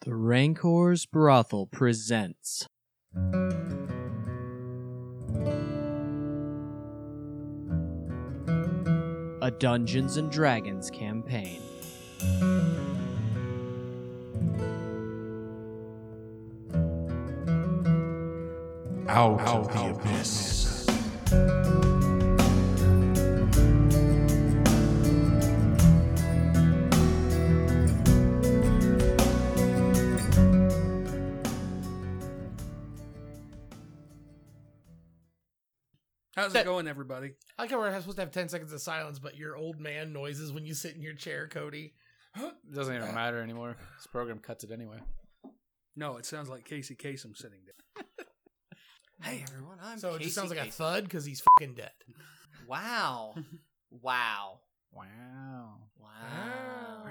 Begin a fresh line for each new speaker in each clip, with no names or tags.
The Rancor's Brothel presents a Dungeons & Dragons campaign.
Out of the abyss.
How's it going, everybody?
I like how we're supposed to have 10 seconds of silence, but your old man noises when you sit in your chair, Cody.
It doesn't even matter anymore. This program cuts it anyway.
No, it sounds like Casey Kasem sitting there.
Hey everyone, I'm
So it just sounds like a
Casey.
thud because he's fucking dead.
Wow. Wow.
Wow.
Wow.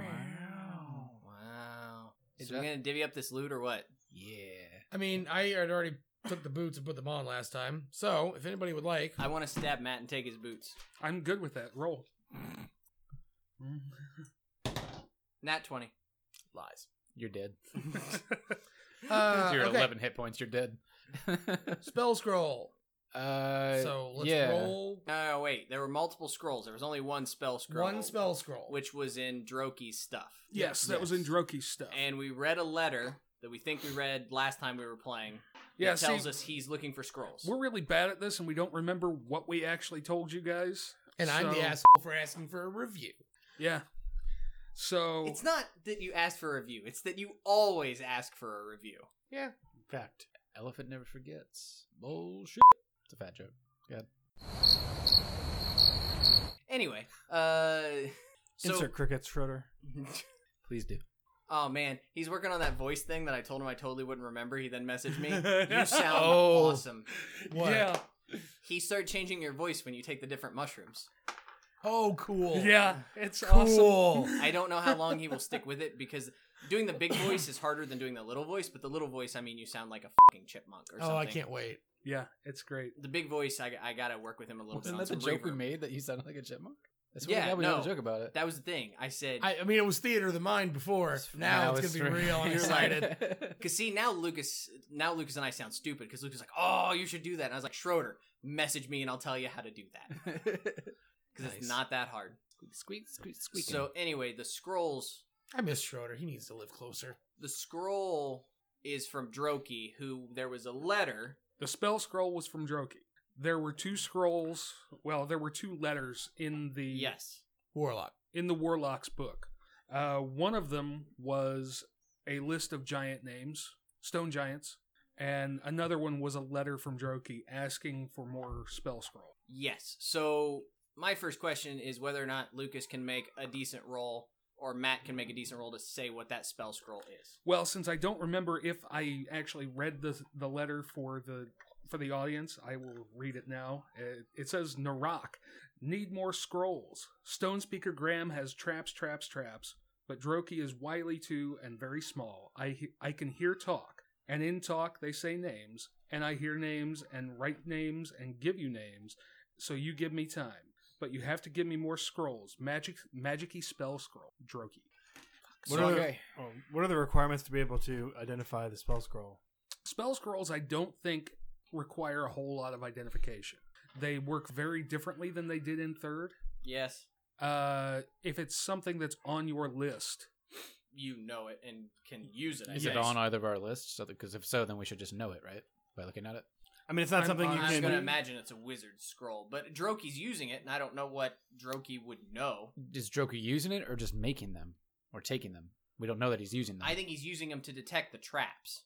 Wow. Is we gonna divvy up this loot or what?
Yeah.
I mean, I had already took the boots and put them on last time. So if anybody would like,
I want to stab Matt and take his boots.
I'm good with that. Roll.
Nat 20.
lies.
You're dead.
Uh,
You're
okay.
11 hit points. You're dead.
Spell scroll. So let's
yeah.
roll
No, wait. There were multiple scrolls. There was only one spell scroll.
one spell scroll.
Which was in Droki's stuff.
Yes, that was in Droki's stuff.
And we read a letter that we think we read last time we were playing.
Yeah,
That tells
see,
us he's looking for scrolls.
we're really bad at this, and we don't remember what we actually told you guys.
And I'm the
So,
asshole for asking for a review.
Yeah. So
It's not that you asked for a review. It's that you always ask for a review.
Yeah.
Fact. Elephant never forgets. Bullshit. It's a fat joke. Go ahead.
Anyway, so
Insert crickets, Schroeder.
Please do.
oh man, he's working on that voice thing that I told him I totally wouldn't remember. He then messaged me.
Yeah.
You sound
Oh.
awesome.
What?
yeah,
He started changing your voice when you take the different mushrooms.
Oh, cool.
yeah, it's awesome.
Cool.
I don't know how long he will stick with it because doing the big voice is harder than doing the little voice. But the little voice, I mean, you sound like a fucking chipmunk or something.
Oh, I can't wait.
Yeah, it's great.
The big voice, I gotta work with him a little bit.
Isn't
on
that the
some
joke we
reverb.
made that you sounded like a chipmunk? That's
Yeah,
we
no.
made a joke about it.
That was the thing. I said,
I mean, it was theater of the mind before. Now it's going to be real. I'm
You're
excited.
right.
because see now Lucas and I sound stupid because Lucas is like, oh, you should do that. And I was like, Schroeder, message me and I'll tell you how to do that because it's
Nice.
not that hard.
Squeak, squeak, squeak.
So anyway, the scrolls.
I miss Schroeder. He needs to live closer.
The scroll is from Droki, who there was a letter.
The spell scroll was from Droki. There were two scrolls. Well, there were two letters in the
Yes.
Warlock.
in the Warlock's book. One of them was a list of giant names, stone giants, and another one was a letter from Droki asking for more spell scroll.
Yes. So my first question is whether or not Lucas can make a decent roll or Matt can make a decent roll to say what that spell scroll is.
Well, since I don't remember if I actually read the letter for the audience, I will read it now. It says, Narak, need more scrolls. Stone Speaker Graham has traps, but Droki is wily too and very small. I can hear talk, and in talk they say names, and I hear names and write names and give you names, so you give me time. But you have to give me more scrolls. Magic-y spell scroll. Droki.
What are the requirements to be able to identify the spell scroll?
Spell scrolls, I don't think, require a whole lot of identification. They work very differently than they did in third.
Yes.
If it's something that's on your list,
You know it and can use it. I
Is
guess.
it on either of our lists? So, because if so, then we should just know it, right? By looking at it.
I mean, it's not something you
I'm
can.
going to imagine it's a wizard scroll, but Droki's using it, and I don't know what Droki would know.
Is Droku using it or just making them? Or taking them? We don't know that he's using them.
I think he's using them to detect the traps.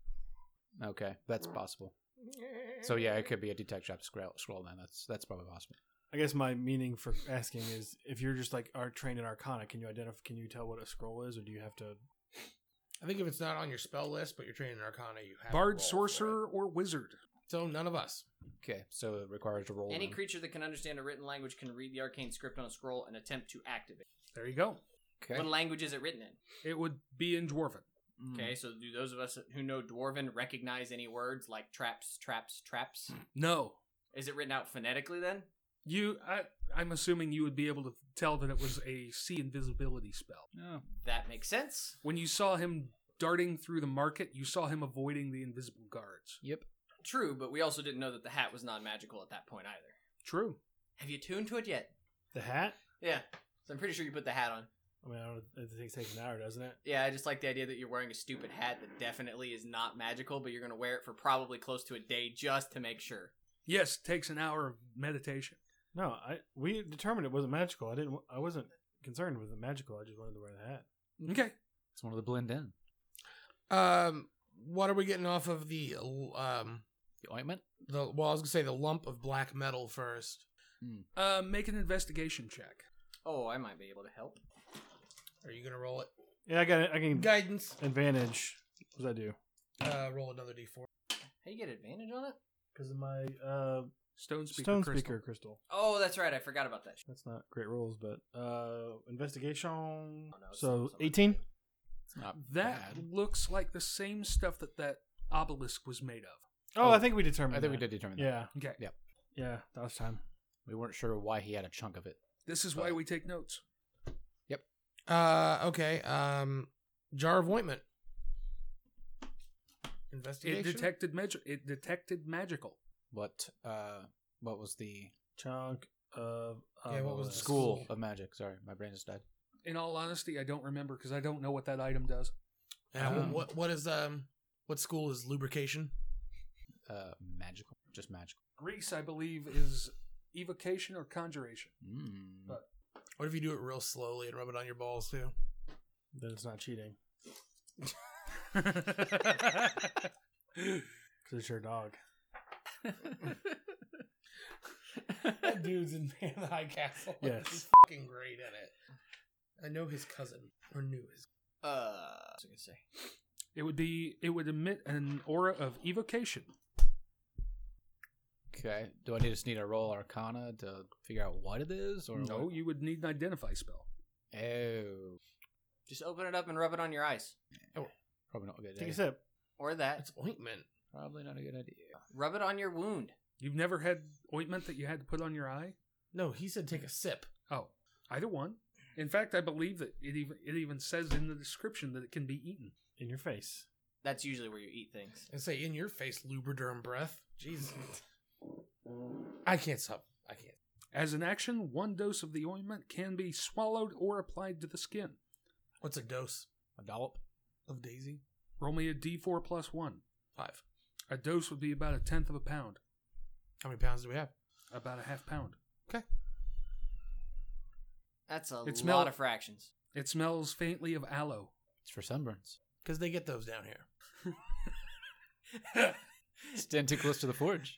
Okay, that's possible. So yeah, it could be a detect trap scroll then. That's probably possible.
I guess my meaning for asking is, if you're just like are trained in Arcana, can you identify? Can you tell what a scroll is, or do you have to?
I think if it's not on your spell list, but you're training in Arcana, you have to
bard,
roll for
sorcerer, or wizard.
it. So none of us.
Okay, so it requires a roll.
Any
then.
creature that can understand a written language can read the arcane script on a scroll and attempt to activate.
There you go.
Okay.
What language is it written in?
It would be in Dwarven.
Okay, so do those of us who know Dwarven recognize any words like traps?
No.
Is it written out phonetically then?
I'm assuming you would be able to tell that it was a see invisibility spell.
No.
That makes sense.
When you saw him darting through the market, you saw him avoiding the invisible guards.
Yep.
True, but we also didn't know that the hat was non-magical at that point either.
True.
Have you tuned to it yet?
The hat?
Yeah. So I'm pretty sure you put the hat on.
I mean, I don't know, it takes an hour, doesn't it?
Yeah, I just like the idea that you're wearing a stupid hat that definitely is not magical, but you're going to wear it for probably close to a day just to make sure.
Yes, takes an hour of meditation.
No, we determined it wasn't magical. I wasn't concerned with the magical. I just wanted to wear the hat.
Okay.
It's one of the blend in.
What are we getting off of the
The ointment?
I was gonna say the lump of black metal first.
Make an investigation check.
Oh, I might be able to help.
Are you gonna roll it?
Yeah, I got it. I can
Guidance.
advantage. What does that do?
Roll another d4.
Hey, you get advantage on it?
Because of my
Stone speaker.
stone
crystal.
speaker crystal.
Oh, that's right. I forgot about that.
That's not great rolls, but investigation.
no, it's
So
something.
18.
It's not
That
bad.
looks like the same stuff that obelisk was made of.
Oh, I think we determined.
I think we
that.
did determine that.
Yeah,
Okay.
Yep.
yeah, that was time.
We weren't sure why he had a chunk of it.
This is why we take notes.
Okay. Jar of ointment.
It
Investigation.
detected magical.
What was the
Chunk of
Yeah, what was the
school
School.
of magic? Sorry, my brain just died.
In all honesty, I don't remember because I don't know what that item does.
What school is lubrication?
Magical. Just magical.
Grease, I believe, is evocation or conjuration. But-
What if you do it real slowly and rub it on your balls too?
Then it's not cheating. Because it's your dog.
That dude's in Man in the High Castle.
Yes.
He's fucking great at it. I know his cousin, or knew his.
What was I going to say?
It would emit an aura of evocation.
Okay. Do I just need to roll Arcana to figure out what it is? Or
No,
what?
you would need an identify spell.
Oh.
Just open it up and rub it on your eyes.
Probably not a good
Take
idea.
a sip.
Or that.
It's ointment.
Probably not a good idea.
Rub it on your wound.
You've never had ointment that you had to put on your eye?
No, he said take a sip.
Oh, either one. In fact, I believe that it even says in the description that it can be eaten.
In your face.
That's usually where you eat things.
And say in your face, lubriderm breath. Jesus. I can't stop. I can't.
As an action, 1 dose of the ointment can be swallowed or applied to the skin.
What's a dose
A dollop?
of Daisy?
Roll me a d4 plus 1.
5.
A dose would be about 1/10 of a pound.
How many pounds do we have?
About a half pound.
That's a
It
lot
smell-
of fractions.
It smells faintly of aloe.
It's for sunburns.
Because they get those down here.
Stand too close to the forge.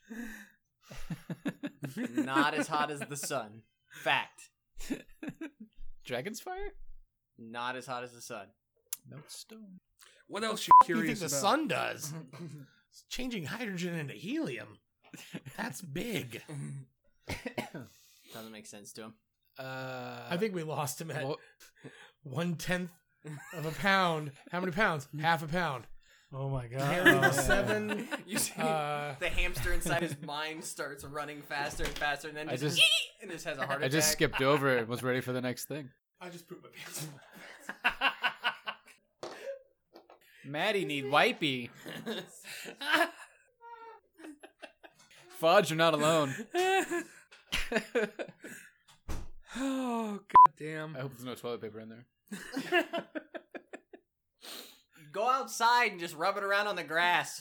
Not as hot as the sun. Fact.
Dragon's fire?
Not as hot as the sun.
No stone.
What else
What
you
do you think
curious
the
about?
sun does? It's changing hydrogen into helium. That's big.
Doesn't make sense to him.
I think we lost him at
Well,
1/10 of a pound. How many pounds? Half a pound.
Oh my god.
Harry
Oh,
the
yeah.
7.
You see
Uh,
the hamster inside his mind starts running faster and faster, and then
I
just,
just-
and just has a heart
I
attack.
just skipped over it and was ready for the next thing.
I just pooped my pants.
Maddie need wipey. Fudge, you're not alone.
Oh, goddamn.
I hope there's no toilet paper in there.
Go outside and just rub it around on the grass.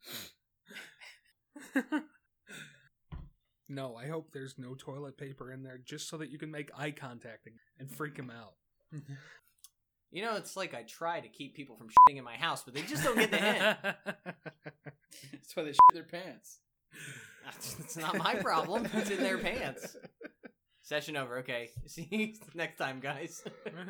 No, I hope there's no toilet paper in there just so that you can make eye contact and freak him out.
You know, it's like I try to keep people from shitting in my house, but they just don't get the hint.
That's why they shit their pants.
It's not my problem. It's in their pants. Session over. Okay. See you next time, guys.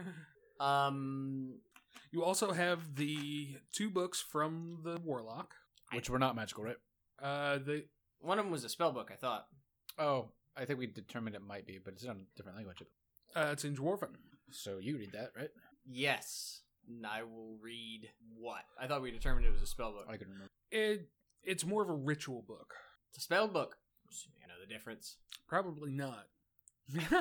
You also have the 2 books from the Warlock.
Which were not magical, right?
One of them was a spell book, I thought.
Oh, I think we determined it might be, but it's in a different language.
It's in Dwarven.
So you read that, right?
Yes. And I will read what? I thought we determined it was a spell book.
I can remember.
It's more of a ritual book.
It's a spell book. I know the difference.
Probably not.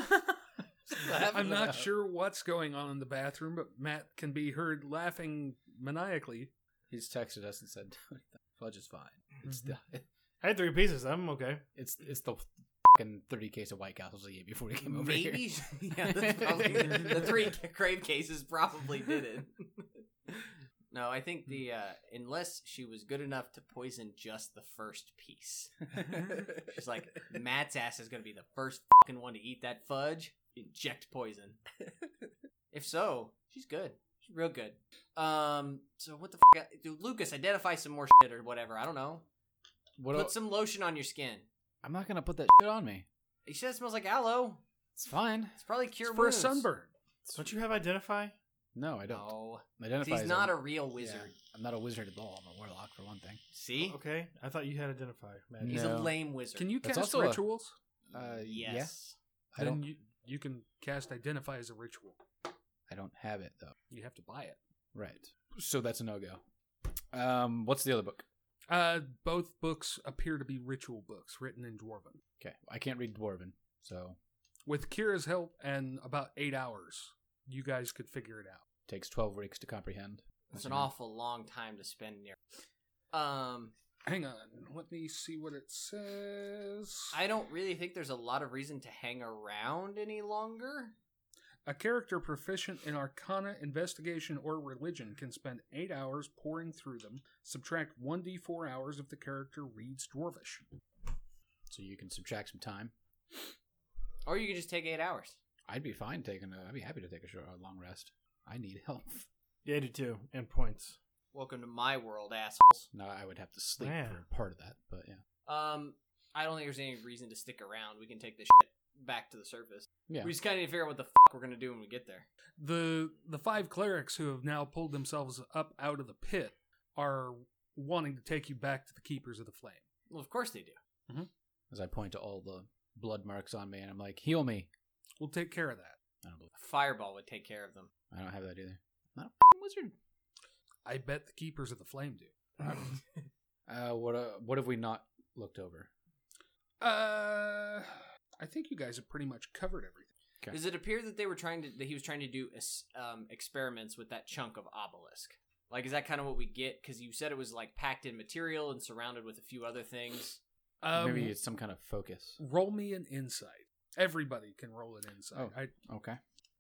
I'm not sure what's going on in the bathroom, but Matt can be heard laughing maniacally.
He's texted us and said, "Fudge is fine. It's the
I had 3 pieces. I'm okay.
it's the fucking 30 case of White Castles he ate before he came over
Maybe.
here."
Yeah, that's probably, the 3 crave cases probably did it. No, I think the unless she was good enough to poison just the first piece. She's like, Matt's ass is gonna be the first fucking one to eat that fudge. Inject poison. If so, she's good. She's real good. So what the fuck? Dude, Lucas, identify some more shit or whatever. I don't know. Put some lotion on your skin.
I'm not gonna put that shit on me.
He said it smells like aloe.
It's fine.
It's probably cure
For a
wounds.
sunburn.
Don't you have Identify?
No, I don't.
No.
Identify
He's
as
not a real wizard.
Yeah, I'm not a wizard at all. I'm a warlock for one thing.
See?
Okay, I thought you had Identify. Magic.
He's
No.
a lame wizard.
Can you
That's
cast
also a-
rituals?
Yes.
I don't.
You can cast identify as a ritual.
I don't have it though.
You have to buy it.
Right. So that's a no-go. What's the other book?
Both books appear to be ritual books written in Dwarven.
Okay, I can't read Dwarven, so
With Kira's help and about 8 hours, you guys could figure it out.
takes 12 weeks to comprehend.
It's an awful long time to spend near.
Hang on, let me see what it says.
I don't really think there's a lot of reason to hang around any longer.
A character proficient in Arcana, Investigation, or Religion can spend 8 hours pouring through them. Subtract 1d4 hours if the character reads Dwarvish.
So you can subtract some time.
Or you can just take 8 hours.
I'd be fine I'd be happy to take a long rest. I need help.
Yeah, I do too. And points.
Welcome to my world, assholes.
No, I would have to sleep
Yeah.
for part of that, but yeah.
I don't think there's any reason to stick around. We can take this shit back to the surface.
Yeah.
We just kind of need to figure out what the fuck we're gonna do when we get there.
The 5 clerics who have now pulled themselves up out of the pit are wanting to take you back to the Keepers of the Flame.
Well, of course they do.
As I point to all the blood marks on me and I'm like, heal me.
We'll take care of that.
I don't believe
A fireball would take care of them.
I don't have that either. I'm not a f***ing wizard.
I bet the Keepers of the Flame do.
What have we not looked over?
I think you guys have pretty much covered everything.
Okay.
Does it appear that that he was trying to do experiments with that chunk of obelisk? Like, is that kind of what we get? Because you said it was like packed in material and surrounded with a few other things.
Maybe it's some kind of focus.
Roll me an insight. Everybody can roll an insight.
Oh. Okay.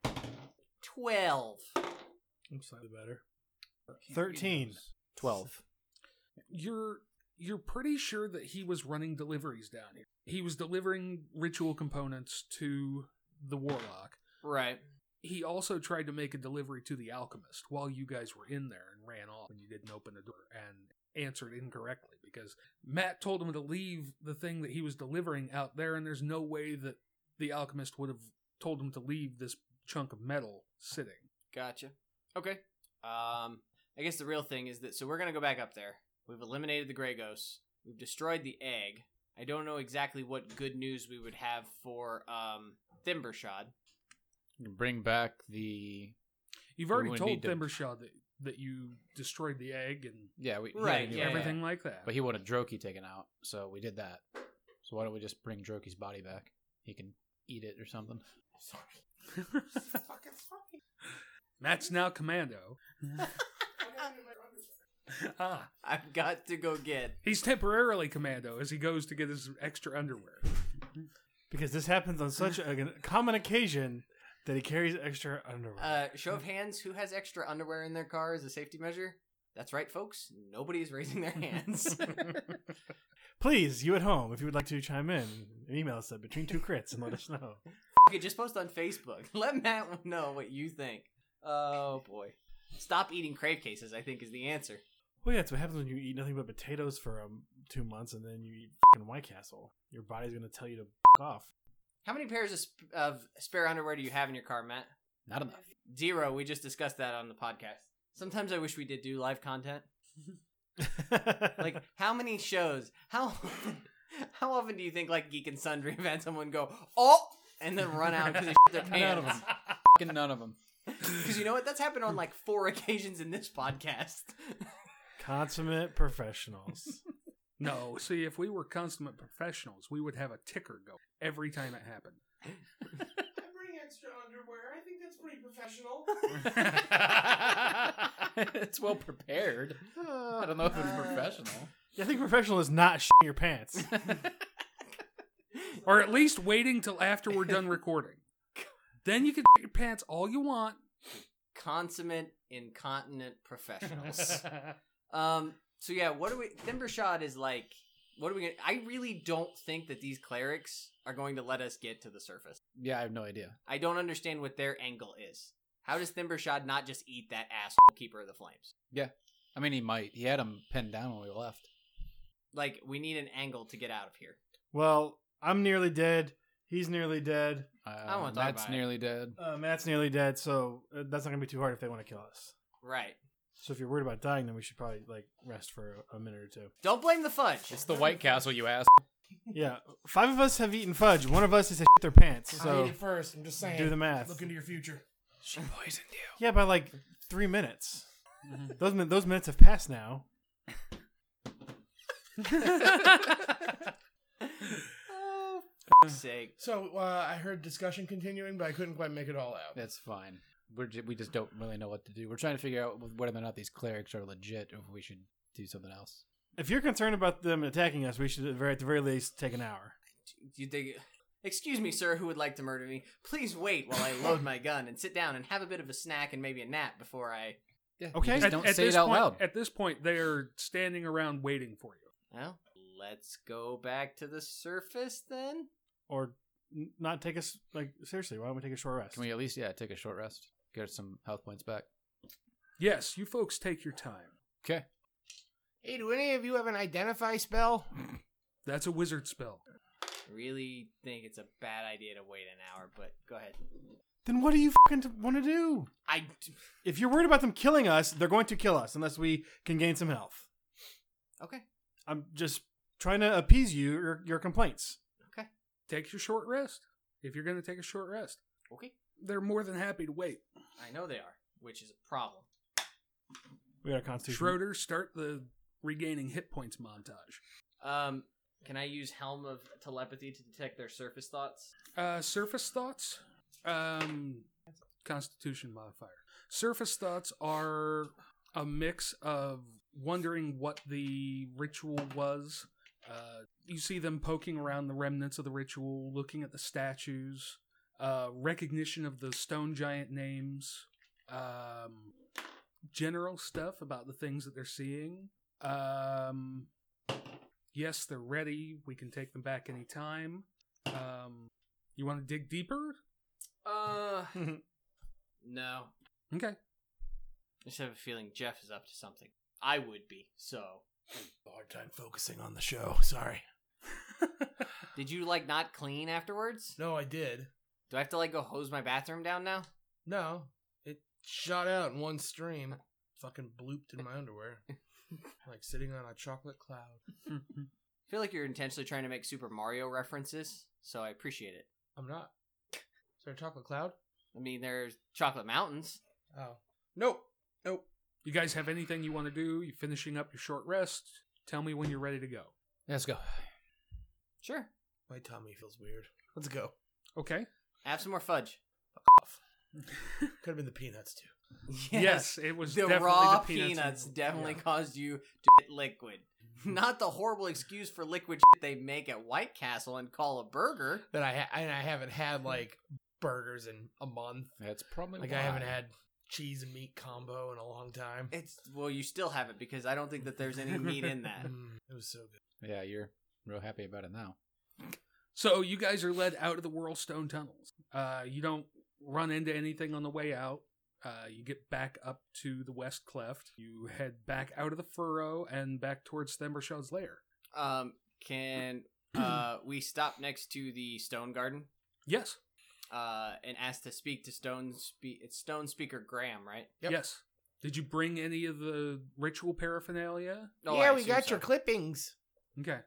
12.
I'm slightly better. 13.
12.
You're pretty sure that he was running deliveries down here. He was delivering ritual components to the warlock.
Right.
He also tried to make a delivery to the alchemist while you guys were in there and ran off when you didn't open the door and answered incorrectly because Matt told him to leave the thing that he was delivering out there, and there's no way that the alchemist would have told him to leave this chunk of metal sitting.
Gotcha. Okay. I guess the real thing is that, so we're going to go back up there. We've eliminated the Grey Ghosts. We've destroyed the egg. I don't know exactly what good news we would have for Thimbershad.
Bring back the...
You've already
would
told
need to-
Thimbershad that you destroyed the egg and
Yeah, we
Right,
he
yeah,
knew
everything
that.
like that.
But he wanted Droki taken out, so we did that. So why don't we just bring Droki's body back? He can eat it or something.
Matt's now commando.
I've got to go get...
He's temporarily commando as he goes to get his extra underwear.
Because this happens on such a common occasion that he carries extra underwear.
Show of hands, who has extra underwear in their car as a safety measure? That's right, folks. Nobody is raising their hands.
Please, you at home, if you would like to chime in, email us at between2crits and let us know.
Okay, just post on Facebook. Let Matt know what you think. Oh, boy. Stop eating crave cases, I think, is the answer.
Well, yeah, that's what happens when you eat nothing but potatoes for 2 months and then you eat fucking White Castle. Your body's going to tell you to off.
How many pairs of spare underwear do you have in your car, Matt?
Not enough.
0. We just discussed that on the podcast. Sometimes I wish we did do live content. Like, how many shows? How often do you think, like, Geek and Sundry have had someone go, oh, and then run out because they shit their pants?
None of them. Fucking none of them.
Because you know what? That's happened on, like, 4 occasions in this podcast.
Consummate professionals.
No, see, if we were consummate professionals, we would have a ticker go every time it happened.
I bring extra underwear. I think that's pretty professional.
It's well prepared. I don't know if it's professional.
Yeah, I think professional is not shitting your pants.
Or at least waiting till after we're done recording. Then you can shit your pants all you want.
Consummate incontinent professionals. So yeah, what do we? Thimbershad is like. What are we gonna? I really don't think that these clerics are going to let us get to the surface.
Yeah, I have no idea.
I don't understand what their angle is. How does Thimbershad not just eat that asshole Keeper of the Flames?
Yeah. I mean, he might. He had him pinned down when we left.
Like, we need an angle to get out of here.
Well, I'm nearly dead. He's nearly dead.
I don't wanna talk
Matt's
about it.
nearly dead.
Matt's nearly dead, so that's not going to be too hard if they want to kill us.
Right.
So if you're worried about dying, then we should probably, like, rest for a minute or two.
Don't blame the fudge.
It's the White Castle, you ass.
Yeah, 5 of us have eaten fudge. One of us has shit their pants,
I
so
ate it first. I'm just saying.
do the math.
Look into your future.
She poisoned you.
Yeah, by like 3 minutes. Those minutes have passed now.
Oh, for sake.
So I heard discussion continuing, but I couldn't quite make it all out.
That's fine. We just don't really know what to do. We're trying to figure out whether or not these clerics are legit, or if we should do something else.
If you're concerned about them attacking us, we should at the very least take an hour.
Do you think... Excuse me, sir, who would like to murder me? Please wait while I load my gun and sit down and have a bit of a snack and maybe a nap before I...
Yeah.
Okay.
You just don't say
this
it out
point,
loud.
At this point, they are standing around waiting for you.
Well, let's go back to the surface then.
Or not take us, like, seriously, why don't we take a short rest?
Can we at least, take a short rest? Get some health points back.
Yes, you folks take your time.
Okay.
Hey, do any of you have an identify spell?
That's a wizard spell.
Really think it's a bad idea to wait an hour, but go ahead.
Then what do you fucking want to do? If you're worried about them killing us, they're going to kill us unless we can gain some health.
Okay.
I'm just trying to appease your complaints.
Okay.
Take your short rest. If you're going to take a short rest,
Okay.
they're more than happy to wait.
I know they are, which is a problem.
We got a constitution.
Schroeder, start the regaining hit points montage.
Can I use Helm of Telepathy to detect their surface thoughts?
Surface thoughts? Constitution modifier. Surface thoughts are a mix of wondering what the ritual was. You see them poking around the remnants of the ritual, looking at the statues, recognition of the stone giant names, general stuff about the things that they're seeing. Yes, they're ready. We can take them back anytime. You want to dig deeper?
No.
Okay.
I just have a feeling Jeff is up to something. I would be, so.
Hard time focusing on the show. Sorry.
Did you, like, not clean afterwards?
No, I did.
Do I have to, like, go hose my bathroom down now?
No, it shot out in one stream. Fucking blooped in my underwear. Like sitting on a chocolate cloud.
I feel like you're intentionally trying to make Super Mario references, so I appreciate it.
I'm not. Is there a chocolate cloud?
I mean, there's chocolate mountains.
Oh. Nope. Nope.
You guys have anything you want to do? You finishing up your short rest? Tell me when you're ready to go.
Let's go.
Sure.
My tummy feels weird. Let's go.
Okay.
Have some more fudge.
Could have been the peanuts too.
Yes, it was
the
definitely
raw
the peanuts.
definitely
Yeah.
caused you to get liquid. Not the horrible excuse for liquid shit they make at White Castle and call a burger.
That I haven't had like burgers in a month.
That's probably
Like
why.
I haven't had cheese and meat combo in a long time.
Well, you still have it because I don't think that there's any meat in that.
It was so good.
Yeah, you're real happy about it now.
So you guys are led out of the Whirlstone tunnels. You don't run into anything on the way out. You get back up to the West Cleft. You head back out of the furrow and back towards Thembershad's lair.
Can we stop next to the Stone Garden?
Yes.
And ask to speak to it's Stone Speaker Graham, right?
Yep.
Yes. Did you bring any of the ritual paraphernalia?
Oh,
yeah,
I
we
assume
got
so.
your clippings.
Okay.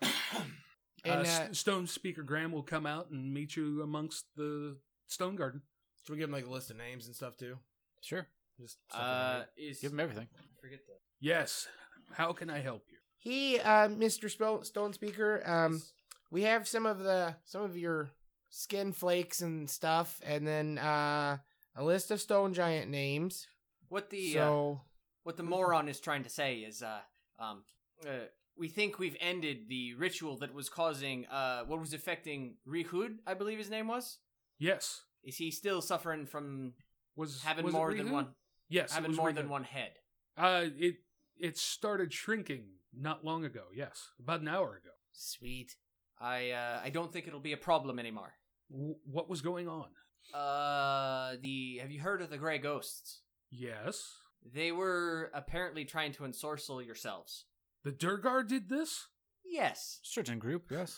And
Stone Speaker Graham will come out and meet you amongst the Stone Garden.
should we give him like a list of names and stuff too?
Sure.
Just stuff that
Give him everything.
Forget that.
Yes. How can I help you?
He, Mr. Stone Speaker, we have some of your skin flakes and stuff, and then a list of stone giant names.
What the
So
What the moron is trying to say is, we think we've ended the ritual that was causing, what was affecting Rihud, I believe his name was?
Yes.
Is he still suffering from
Was
having
was it
more than
Rihud?
one?
Yes, it
Having
was
more than
Rihud.
one head.
It started shrinking not long ago. Yes, about an hour ago.
Sweet. I don't think it'll be a problem anymore.
What was going on?
Have you heard of the Grey Ghosts?
Yes,
They were apparently trying to ensorcel yourselves.
the Durgar did this.
Yes.
Certain group, yes.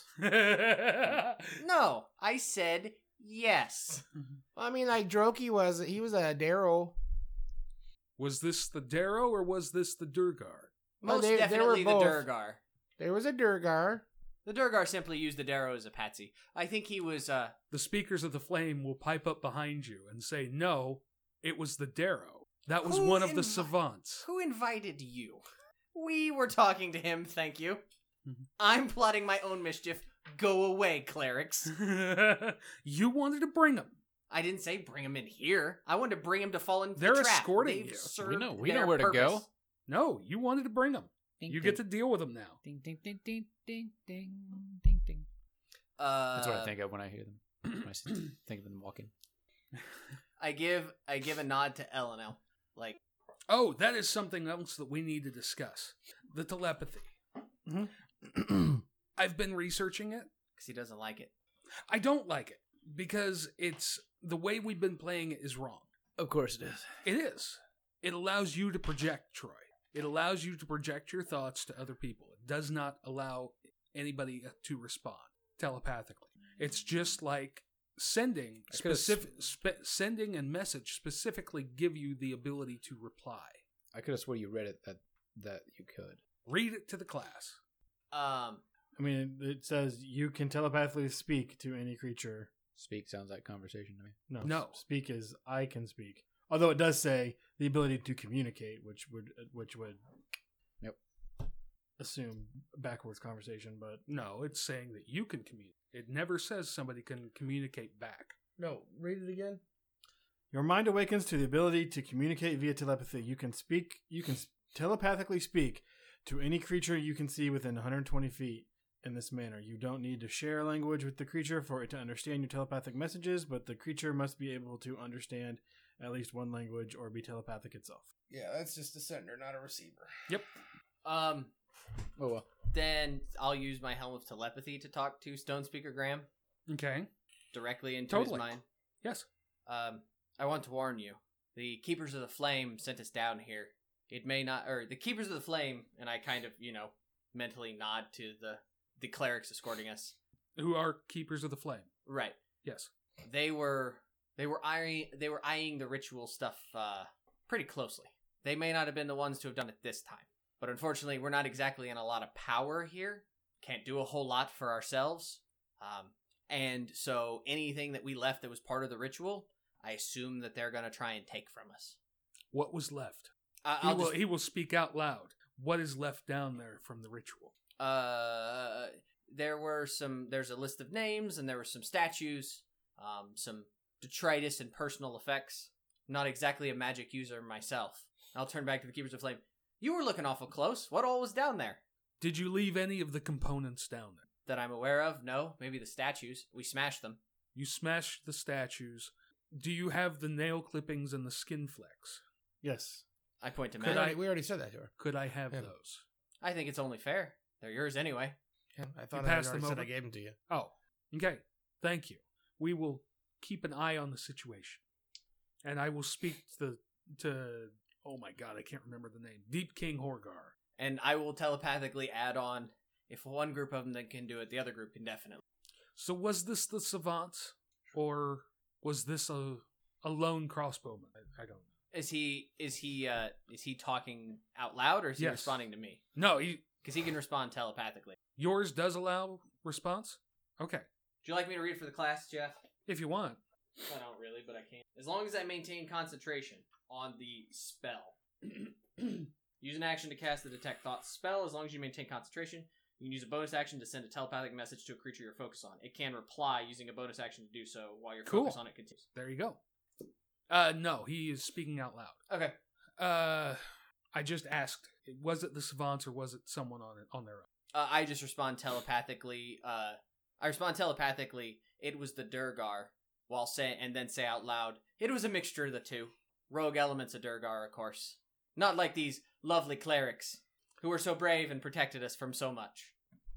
No, I said yes.
I mean, like Droki was a Darrow.
Was this the Darrow or was this the Durgar?
Most
they were
definitely the
both.
Durgar.
There was a Durgar.
The Durgar simply used the Darrow as a patsy. I think he was,
The speakers of the flame will pipe up behind you and say, "No, it was the Darrow. That was
Who
one of the
invi-
savants."
Who invited you? We were talking to him, thank you.
Mhm.
I'm plotting my own mischief. Go away, clerics.
You wanted to bring him.
I didn't say bring him in here. I wanted to bring him to fall into
They're
the trap.
escorting
They've
you.
served
We know
their
where to go.
purpose.
No, you wanted to bring him. You get to deal with him now.
Ding, ding, ding, ding, ding, ding, ding, ding. That's what I
Uh,
think of when I hear them. When I think of them walking.
I give a nod to Elenel. Like,
Oh, that is something else that we need to discuss. The telepathy. I've been researching it.
because he doesn't like it.
I don't like it because it's the way we've been playing it is wrong.
Of course it is.
It is. It allows you to project, Troy. It allows you to project your thoughts to other people. It does not allow anybody to respond telepathically. It's just like sending
I could've
sending and message specifically give you the ability to reply.
I could have swore you read it that you could.
Read it to the class.
I mean, it says you can telepathically speak to any creature.
Speak sounds like conversation to me.
No.
Speak is I can speak. Although it does say the ability to communicate, which would
Yep.
assume backwards conversation, but
No, it's saying that you can communicate. It never says somebody can communicate back.
No, read it again.
your mind awakens to the ability to communicate via telepathy. You can telepathically speak to any creature you can see within 120 feet in this manner. You don't need to share language with the creature for it to understand your telepathic messages, but the creature must be able to understand at least one language or be telepathic itself.
Yeah, that's just a sender, not a receiver.
Oh well.
Then I'll use my Helm of Telepathy to talk to Stone Speaker Graham
Okay.
directly into
Totally.
his mind.
Yes.
I want to warn you. The Keepers of the Flame sent us down here. It may not, or the Keepers of the Flame, and I kind of, mentally nod to the clerics escorting us.
Who are keepers of the flame?
Right.
Yes.
They were eyeing the ritual stuff pretty closely. They may not have been the ones to have done it this time, but unfortunately, we're not exactly in a lot of power here. Can't do a whole lot for ourselves, and so anything that we left that was part of the ritual, I assume that they're gonna try and take from us.
What was left?
I'll
He will speak out loud. What is left down there from the ritual?
There's a list of names, and there were some statues, some detritus and personal effects. Not exactly a magic user myself. I'll turn back to the Keepers of Flame. You were looking awful close. What all was down there?
Did you leave any of the components down there?
That I'm aware of? No. Maybe the statues. We smashed them.
You smashed the statues. Do you have the nail clippings and the skin flecks?
Yes.
I point to
Could
Matt.
We already said that to her.
Could I have
Yeah.
those?
I think it's only fair. They're yours anyway.
Yeah, I thought
You
I
passed
already
them
said
over?
I gave them to you.
Oh, okay. Thank you. We will keep an eye on the situation, and I will speak to oh my god, I can't remember the name. Deep King Horgar.
And I will telepathically add on, if one group of them that can do it, the other group can definitely.
So was this the savants, or was this a lone crossbowman? I don't know.
Is he talking out loud, or is he
Yes.
responding to me?
No,
Because he can respond telepathically.
yours does allow response. Okay,
Would you like me to read for the class, Jeff?
if you want.
I don't really, but I can. As long as I maintain concentration on the spell. Use an action to cast the Detect Thoughts spell. As long as you maintain concentration, you can use a bonus action to send a telepathic message to a creature you're focused on. It can reply using a bonus action to do so while your
Cool.
focus on it continues.
There you go. No, he is speaking out loud.
Okay.
I just asked, was it the savants or was it someone on their own?
I just respond telepathically. It was the Durgar, and then say out loud, it was a mixture of the two. Rogue elements of Durgar, of course. Not like these lovely clerics, who were so brave and protected us from so much.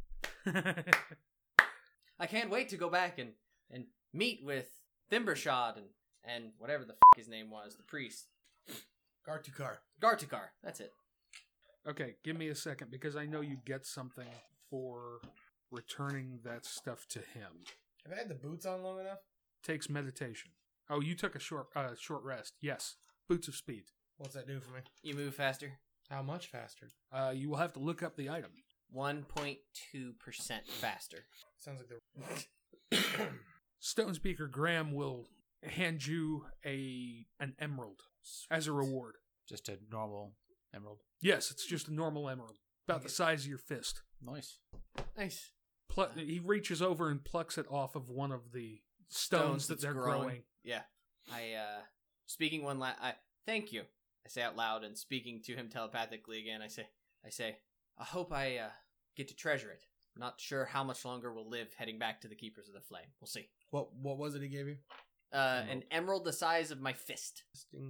I can't wait to go back and meet with Thimbershad and whatever the fuck his name was, the priest. Gartukar, that's it.
Okay, give me a second, because I know you get something for returning that stuff to him.
Have I had the boots on long enough?
Takes meditation. Oh, you took a short rest. Yes. Boots of speed.
What's that do for me?
You move faster.
How much faster?
You will have to look up the item.
1.2% faster.
Sounds like the...
Stone Speaker Graham will hand you an emerald as a reward.
Just a normal emerald.
Yes, it's just a normal emerald, about the size of your fist.
Nice.
Nice.
He reaches over and plucks it off of one of the stones that
that's
they're growing.
Yeah. Speaking one last... Thank you. I say out loud, and speaking to him telepathically again, I say, I hope I get to treasure it. Not sure how much longer we'll live heading back to the Keepers of the Flame. We'll see.
What was it he gave you?
An emerald the size of my fist.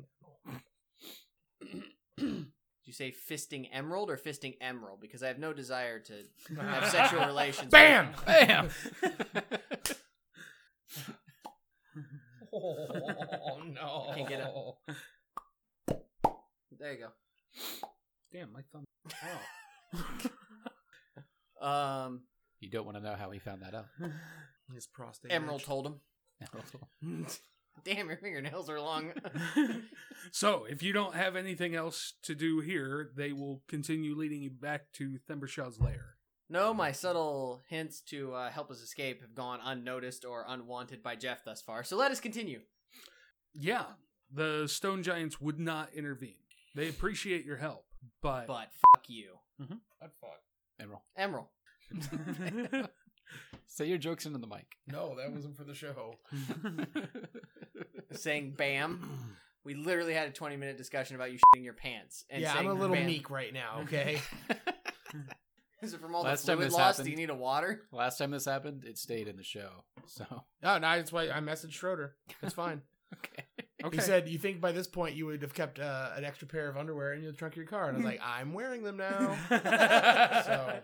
Did you say fisting emerald or fisting emerald? Because I have no desire to have sexual relations.
Bam!
Bam!
Oh, no.
I can't get it. There you go.
Damn, my thumb.
You don't want to know how he found that out.
His prostate.
Emerald
itch.
told him. Damn, your fingernails are long.
So, if you don't have anything else to do here, they will continue leading you back to Thimbershaw's lair.
No, my subtle hints to help us escape have gone unnoticed or unwanted by Jeff thus far. So let us continue.
Yeah, the stone giants would not intervene. They appreciate your help, but
But fuck you.
I'd fuck.
Emerald.
Emerald.
Say your jokes into the mic.
No, that wasn't for the show.
Saying bam. We literally had a 20-minute discussion about you shitting your pants. And
Yeah, I'm
saying
a little
bam.
meek right now, okay?
Is it from all
Last
the
time
fluid
this
loss?
happened-
Do you need a water?
Last time this happened, it stayed in the show. So
Oh, no, that's why I messaged Schroeder. It's fine.
okay.
okay.
He said, you think by this point you would have kept an extra pair of underwear in the trunk of your car? And I was like, I'm wearing them now. So,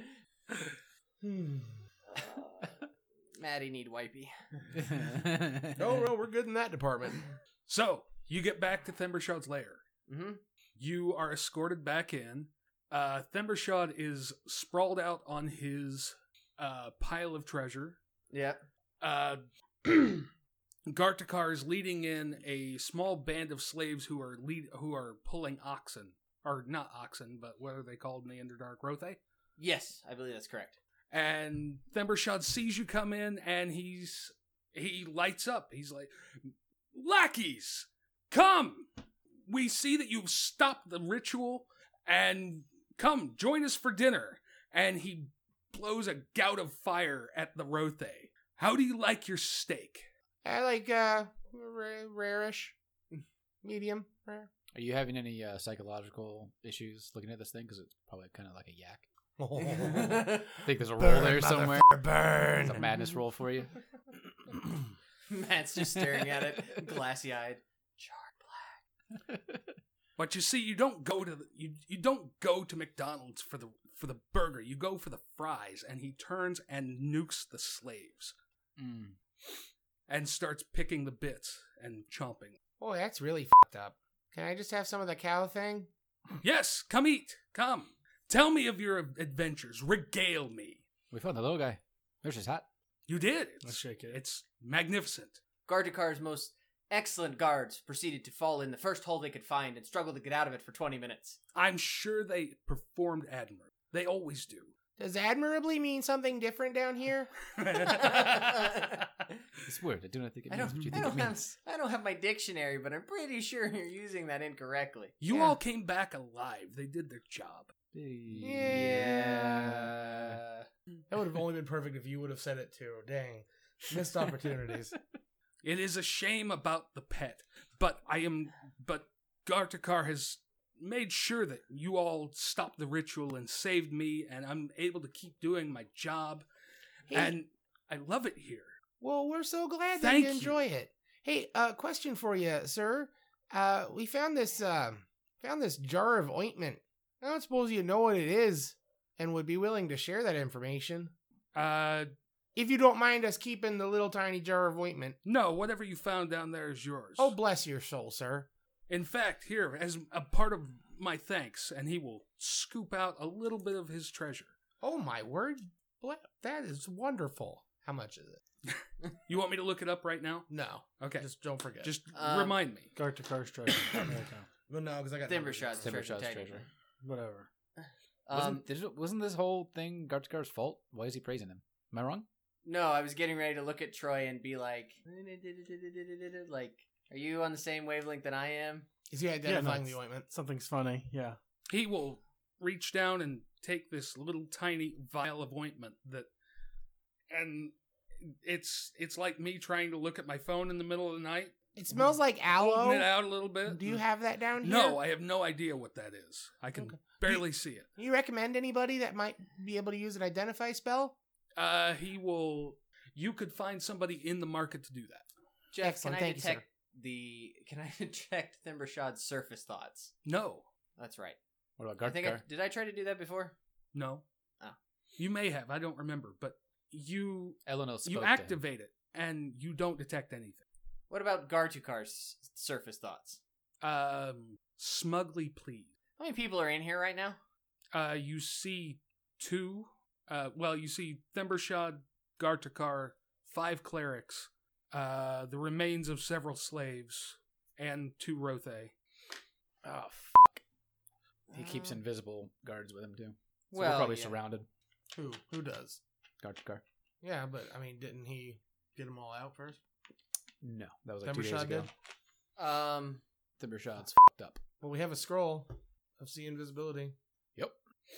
Maddie need wipey.
no, we're good in that department.
So, you get back to Thimbershaw's lair.
Mm-hmm.
You are escorted back in. Thimbershad is sprawled out on his pile of treasure.
Yep.
Gartakar is leading in a small band of slaves who are pulling oxen. Or not oxen, but what are they called in the Underdark? Rothe?
Yes, I believe that's correct.
And Thimbershad sees you come in, and he lights up. He's like, lackeys, come! We see that you've stopped the ritual, and come, join us for dinner. And he blows a gout of fire at the Rothe. How do you like your steak?
I like rare-ish. Medium rare.
Are you having any psychological issues looking at this thing? Because it's probably kind of like a yak. I think there's a roll there somewhere.
Burn.
It's a madness roll for you.
Matt's just staring at it, glassy-eyed. Charred black.
But you see, you don't go to McDonald's for the burger. You go for the fries. And he turns and nukes the slaves and starts picking the bits and chomping.
Oh, that's really fucked up. Can I just have some of the cow thing?
Yes, come eat. Come. Tell me of your adventures. Regale me.
We found the little guy. There's his hat.
You did.
Let's shake it.
It's magnificent.
Gardakar's most excellent guards proceeded to fall in the first hole they could find and struggle to get out of it for 20 minutes.
I'm sure they performed admirably. They always do.
Does admirably mean something different down here?
It's weird. I do not think it
I
means
don't,
what you
I
think
don't
it
have,
means.
I don't have my dictionary, but I'm pretty sure you're using that incorrectly.
You all came back alive. They did their job.
Yeah.
That would have only been perfect if you would have said it too. Dang. Missed opportunities.
It is a shame about the pet, but Gartakar has made sure that you all stopped the ritual and saved me, and I'm able to keep doing my job.
Hey.
And I love it here.
Well, we're so glad that
Thank
you
you.
enjoy it. Hey, question for you, sir. We found this jar of ointment. I don't suppose you know what it is and would be willing to share that information. If you don't mind us keeping the little tiny jar of ointment.
No, whatever you found down there is yours.
Oh, bless your soul, sir.
In fact, here, as a part of my thanks, and he will scoop out a little bit of his treasure.
Oh, my word. That is wonderful. How much is it?
You want me to look it up right now?
No.
Okay.
Just don't forget.
Just remind me.
Gartakar's treasure.
well, no, because I got
Thimbershot's treasure.
Thimbershot's
technically.
treasure.
Whatever.
Wasn't this whole thing Gartakar's fault? Why is he praising him? Am I wrong?
No, I was getting ready to look at Troy and be like, are you on the same wavelength that I am?
Is he identifying
it's-
the ointment?
Something's funny. Yeah.
He will reach down and take this little tiny vial of ointment and it's like me trying to look at my phone in the middle of the night.
It smells like
Holding
aloe.
it out a little bit.
Do you have that down here?
No, I have no idea what that is. I can
Okay.
barely see it.
You recommend anybody that might be able to use an identify spell?
You could find somebody in the market to do that.
Jeff,
Excellent,
can I
thank you,
detect can I detect Thimbershot's surface thoughts?
No.
That's right.
What about
I think
Gartakar?
did I try to do that before?
No.
Oh.
You may have. I don't remember. But you
Eleanor spoke
you
to him.
activate it, and you don't detect anything.
What about Gartukar's surface thoughts?
Smugly pleased.
How many people are in here right now?
You see two. You see Thimbershad, Gartakar, 5 clerics, the remains of several slaves, and 2 Rothe.
Oh, he keeps invisible guards with him too. So
Well,
we're probably
yeah.
surrounded.
Who does?
Gartakar.
Yeah, but I mean, didn't he get them all out first?
No, that was like 2 days
Thimbershot
ago.
did?
Thimbershot's fucked up.
Well, we have a scroll of see invisibility.
Yep.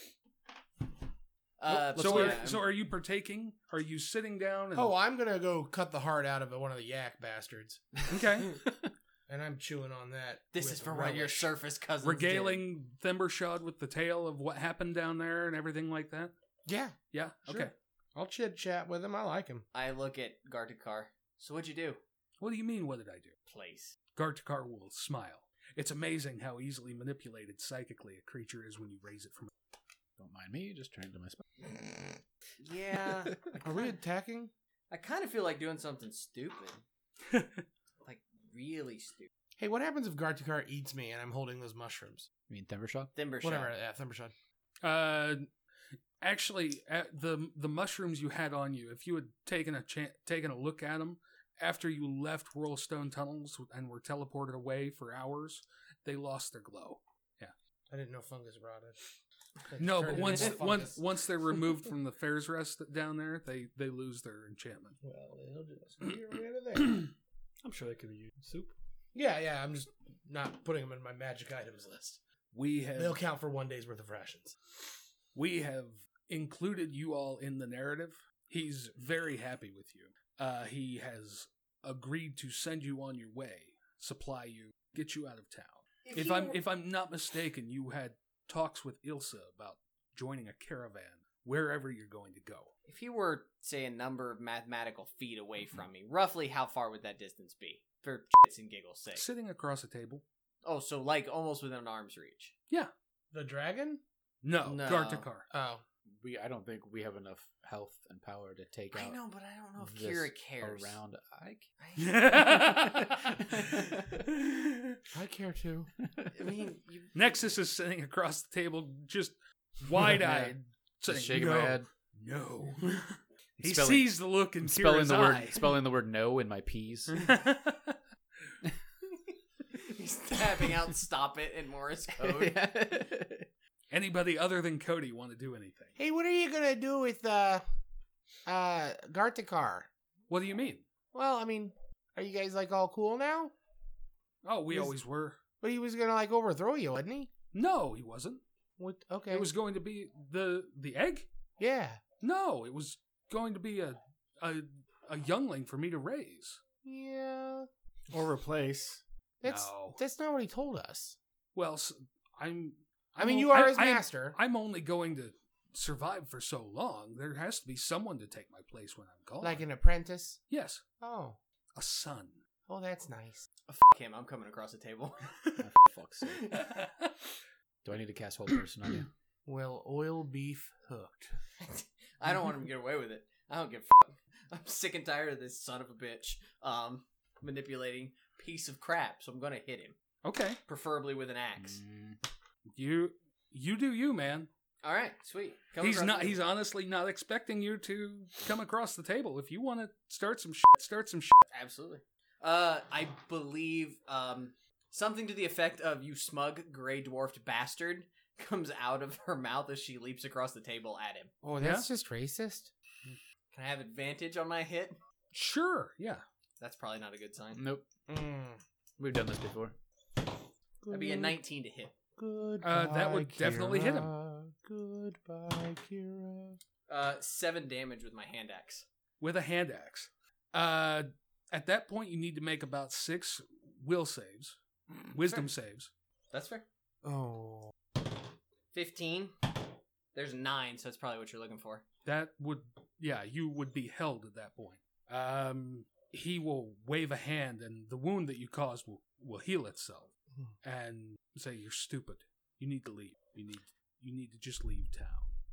So are you partaking? Are you sitting down? And...
Oh, I'm gonna go cut the heart out of one of the yak bastards,
okay.
and I'm chewing on that.
This
with
is for one of your
relish.
surface cousins.
Regaling Thimbershad with the tale of what happened down there and everything like that?
Yeah,
Yeah?
sure.
Okay.
I'll chit chat with him. I like him.
I look at Gartukar. So what'd you do?
What do you mean, what did I do?
Place.
Gartakar will smile. It's amazing how easily manipulated psychically a creature is when you raise it from...
Don't mind me, just turn to my spell.
Yeah.
Are we attacking?
I kind of feel like doing something stupid. Like, really stupid.
Hey, what happens if Gartakar eats me and I'm holding those mushrooms?
You mean Thimbershot?
Thimbershot.
Whatever. Yeah, Thimbershot.
Actually, the mushrooms you had on you, if you had taken a look at them after you left Whirlstone Tunnels and were teleported away for hours, they lost their glow.
I didn't know fungus rotted.
No,
Turned
but
into fungus.
once they're removed from the Fair's Rest down there, they lose their enchantment.
Well, they'll just get rid of that.
I'm sure they could be used. Soup.
Yeah. I'm just not putting them in my magic items list. They'll count for 1 day's worth of rations.
We have included you all in the narrative. He's very happy with you. He has agreed to send you on your way, supply you, get you out of town. If I'm not mistaken, you had talks with Ilsa about joining a caravan wherever you're going to go.
If you were, say, a number of mathematical feet away from me, roughly how far would that distance be? For shits and giggles' sake.
Sitting across a table.
Oh, so like almost within arm's reach.
Yeah.
The dragon?
No.
No.
Gartakar.
Oh.
I don't think we have enough health and power to take out
I know, but I don't know if
this
Kira cares.
around
I care too.
I mean, you...
Nexus is sitting across the table, just wide-eyed, saying,
Just shaking
no,
my head.
No. He
Spelling-
sees the look in
spelling
Kira's
the word
eye.
spelling the word no in my P's.
He's tapping out "Stop it" in Morse code.
Anybody other than Cody want to do anything?
Hey, what are you gonna do with Gartakar?
What do you mean?
Well, I mean, are you guys like all cool now?
Oh, we
Yes.
always were.
But he was gonna like overthrow you, wasn't he?
No, he wasn't.
What? Okay.
It was going to be the egg?
Yeah.
No, it was going to be a youngling for me to raise.
Yeah.
Or replace.
That's
No.
that's not what he told us.
Well,
I mean, you are his master.
I'm only going to survive for so long. There has to be someone to take my place when I'm gone.
Like an apprentice?
Yes,
Oh.
a son.
Oh, that's nice.
Fuck him. I'm coming across the table.
Oh, for fuck's sake. Do I need to cast hold person on you?
Well, oil beef hooked.
I don't want him to get away with it. I don't give a fuck. I'm sick and tired of this son of a bitch manipulating piece of crap, so I'm going to hit him.
Okay.
Preferably with an axe.
You do you, man.
All right, sweet.
He's honestly not expecting you to come across the table. If you want to start some shit.
Absolutely. I believe something to the effect of "you smug gray dwarfed bastard" comes out of her mouth as she leaps across the table at him.
Oh, that's just racist.
Can I have advantage on my hit?
Sure, yeah.
That's probably not a good sign.
Nope.
Mm.
We've done this before.
That'd be a 19 to hit.
Goodbye,
that would definitely hit him.
Goodbye, Kira.
7 damage with my hand axe.
With a hand axe. At that point, you need to make about 6 will saves, wisdom saves.
That's fair.
Oh.
15. There's 9, so that's probably what you're looking for.
That would, you would be held at that point. He will wave a hand, and the wound that you caused will heal itself, and say, "You're stupid. You need to leave. You need to just leave town."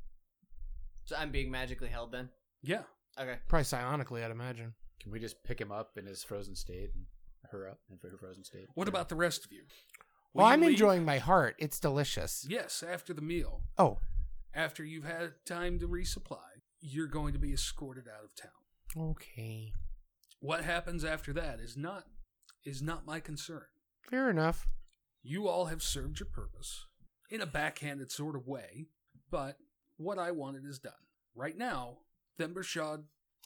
So I'm being magically held then?
Yeah.
Okay.
Probably psionically, I'd imagine.
Can we just pick him up in his frozen state and her up in her frozen state?
What about the rest of you?
Well,
Will you
I'm
leave?
enjoying my heart. It's delicious.
Yes, after the meal.
Oh.
After you've had time to resupply, you're going to be escorted out of town.
Okay.
What happens after that is not my concern.
Fair enough.
You all have served your purpose in a backhanded sort of way, but what I wanted is done. Right now, Thimbershad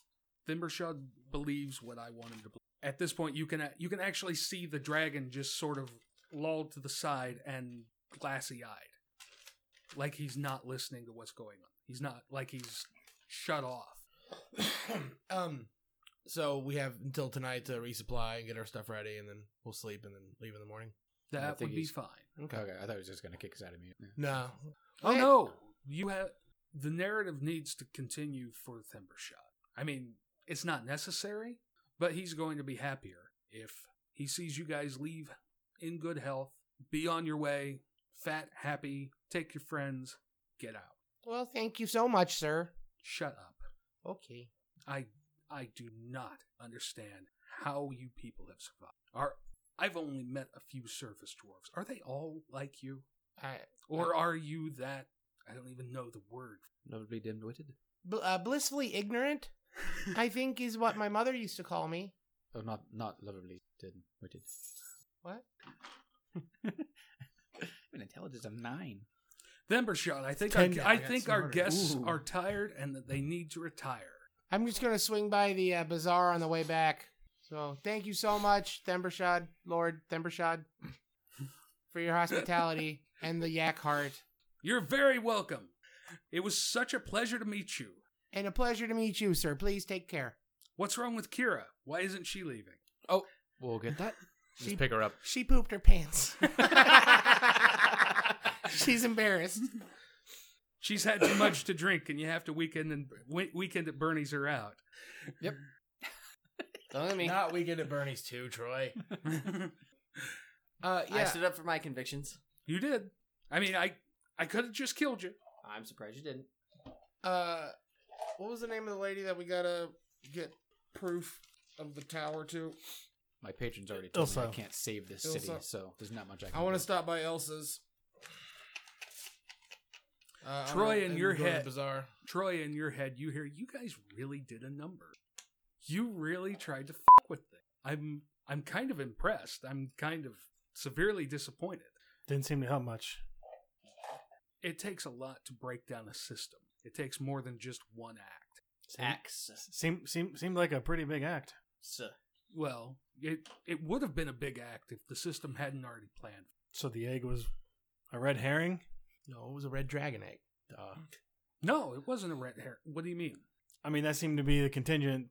believes what I want him to believe. At this point, you can actually see the dragon just sort of lulled to the side and glassy-eyed, like he's not listening to what's going on. He's not, like he's shut off.
So we have until tonight to resupply and get our stuff ready, and then we'll sleep and then leave in the morning.
That
think
would be
he's-
fine.
Okay.
Okay, I thought he was just going to kick us out of me. Yeah.
No.
Oh no, the narrative needs to continue for Thimbershad. I mean, it's not necessary, but he's going to be happier if he sees you guys leave in good health, be on your way, fat, happy, take your friends, get out.
Well, thank you so much, sir.
Shut up.
Okay.
I do not understand how you people have survived. I've only met a few surface dwarves. Are they all like you? Or are you that, I don't even know the word.
Lovely dim-witted?
Blissfully ignorant, I think, is what my mother used to call me.
Oh, not lovely dim-witted.
What?
An intelligence of 9.
Thimbershad, I think
10
I
got
think our
smarter.
guests
Ooh.
are tired and that they need to retire.
I'm just going to swing by the bazaar on the way back. So thank you so much, Thimbershad, Lord Thimbershad, for your hospitality and the yak heart.
You're very welcome. It was such a pleasure to meet you.
And a pleasure to meet you, sir. Please take care.
What's wrong with Kira? Why isn't she leaving?
Oh, we'll get that.
She-
Just pick her up.
She pooped her pants. She's embarrassed.
She's had too much to drink, and you have to weekend at Bernie's her out.
Yep.
Don't let me.
Not Weekend at Bernie's too, Troy.
I
Yeah.
stood up for my convictions.
You did. I mean, I could have just killed you.
I'm surprised you didn't.
What was the name of the lady that we gotta get proof of the tower to?
My patrons already told me I
Ilsa.
can't save this city,
Ilsa.
so there's not much I can
I want
do.
to stop by Elsa's.
Troy, in your
go to the
head.
bazaar.
Troy, in your head, you hear, you guys really did a number. You really tried to with things. I'm kind of impressed. I'm kind of severely disappointed.
Didn't seem to help much.
It takes a lot to break down a system. It takes more than just one act.
Axe.
Seemed like a pretty big act.
Well, it would have been a big act if the system hadn't already planned.
So the egg was a red herring?
No, it was a red dragon egg.
No, it wasn't a red hair. What do you mean?
I mean, that seemed to be the contingent,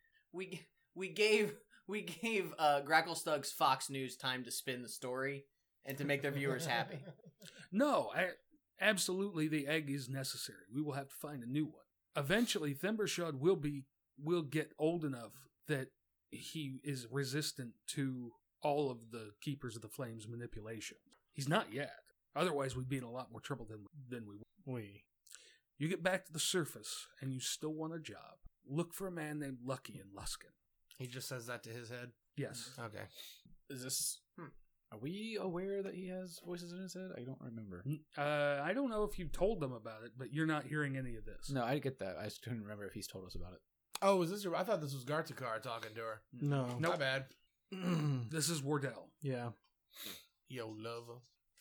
We gave Gracklestug's Fox News time to spin the story, and to make their viewers happy.
No, absolutely the egg is necessary. We will have to find a new one. Eventually, Thimbershod will get old enough that he is resistant to all of the Keepers of the Flames manipulation. He's not yet. Otherwise, we'd be in a lot more trouble than we would. You get back to the surface, and you still want a job. Look for a man named Lucky in Luskin.
He just says that to his head.
Yes.
Okay.
Is this... Are we aware that he has voices in his head? I don't remember.
I don't know if you told them about it, but you're not hearing any of this.
No, I get that. I just couldn't remember if he's told us about it.
Oh, is this your... I thought this was Gartakar talking to her.
No.
Nope.
My bad.
This is Wardell.
Yeah.
Yo, lover.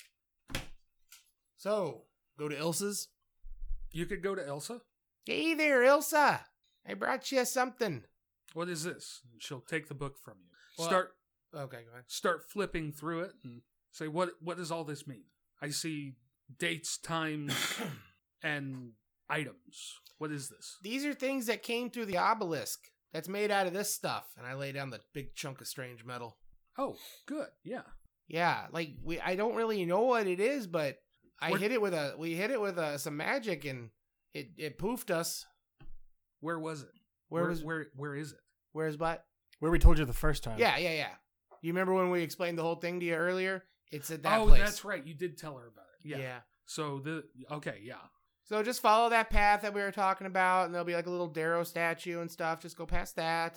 So, go to Ilsa's?
You could go to Elsa.
Hey there, Ilsa. I brought you something.
What is this? She'll take the book from you.
Well, Okay, go ahead.
Start flipping through it and say, what does all this mean? I see dates, times, and items. What is this?
These are things that came through the obelisk that's made out of this stuff. And I lay down the big chunk of strange metal.
Oh, good. Yeah.
Yeah, like I don't really know what it is, but we hit it with some magic and it poofed us.
Where was it?
Where
is it?
Where's what?
Where we told you the first time.
Yeah. You remember when we explained the whole thing to you earlier? It's at that
Oh,
place.
that's right. You did tell her about it. Yeah. So yeah.
So just follow that path that we were talking about, and there'll be like a little Darrow statue and stuff. Just go past that.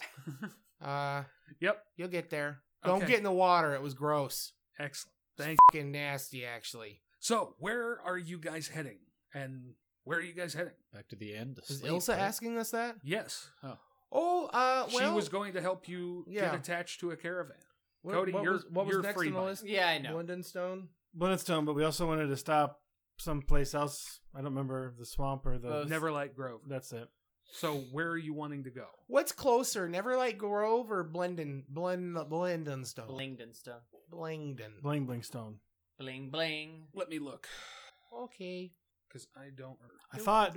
Yep.
You'll get there. Don't
Okay.
get in the water. It was gross.
Excellent.
It's
Thank you.
fucking nasty, actually.
So, where are you guys heading? And where are you guys heading?
Back to the end.
Is
Sleep,
Ilsa
right?
asking us that?
Yes.
Oh, well,
She was going to help you
yeah.
get attached to a caravan.
what,
Cody,
what
you're
was, what was
you're
next
free
on the
bud.
list?
Yeah, I know.
Lindenstone.
Bloodstone, but we also wanted to stop someplace else. I don't remember the swamp or the.
Neverlight Grove.
That's it.
So, where are you wanting to go?
What's closer, Neverlight Grove or Blendenstone?
Blingdenstone.
Blingden.
Bling Bling Stone.
Bling bling.
Let me look,
Okay.
because I don't.
I thought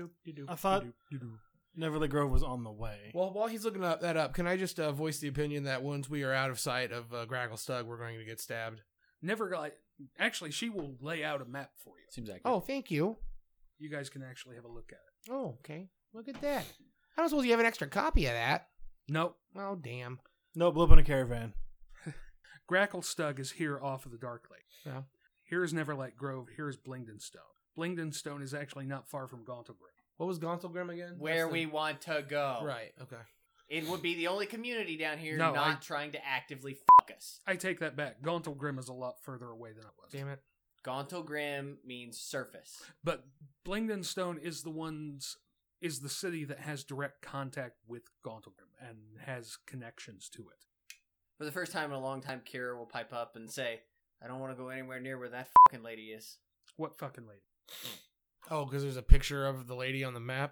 Neverly Grove was on the way.
Well, while he's looking that up, can I just voice the opinion that once we are out of sight of Gragglestug, we're going to get stabbed?
Neverlight. Actually, she will lay out a map for you.
Seems accurate.
Oh, thank you.
You guys can actually have a look at it.
Oh, okay. Look at that. I don't suppose you have an extra copy of that.
Nope.
Oh, damn.
No, blew up in a caravan.
Gracklestug is here off of the Dark Lake.
Yeah.
Here is Neverlight Grove. Here is Blingdenstone. Blingdenstone is actually not far from Gauntlgrim.
What was Gauntlgrim again?
Where
That's
we want to go.
Right, okay.
It would be the only community down here
No,
not trying to actively fuck us.
I take that back. Gauntlgrim is a lot further away than it was.
Damn it.
Gauntlgrim means surface.
But Blingdenstone is the city that has direct contact with Gauntlgrim and has connections to it.
For the first time in a long time, Kira will pipe up and say, I don't want to go anywhere near where that fucking lady is.
What fucking lady?
Oh, because there's a picture of the lady on the map.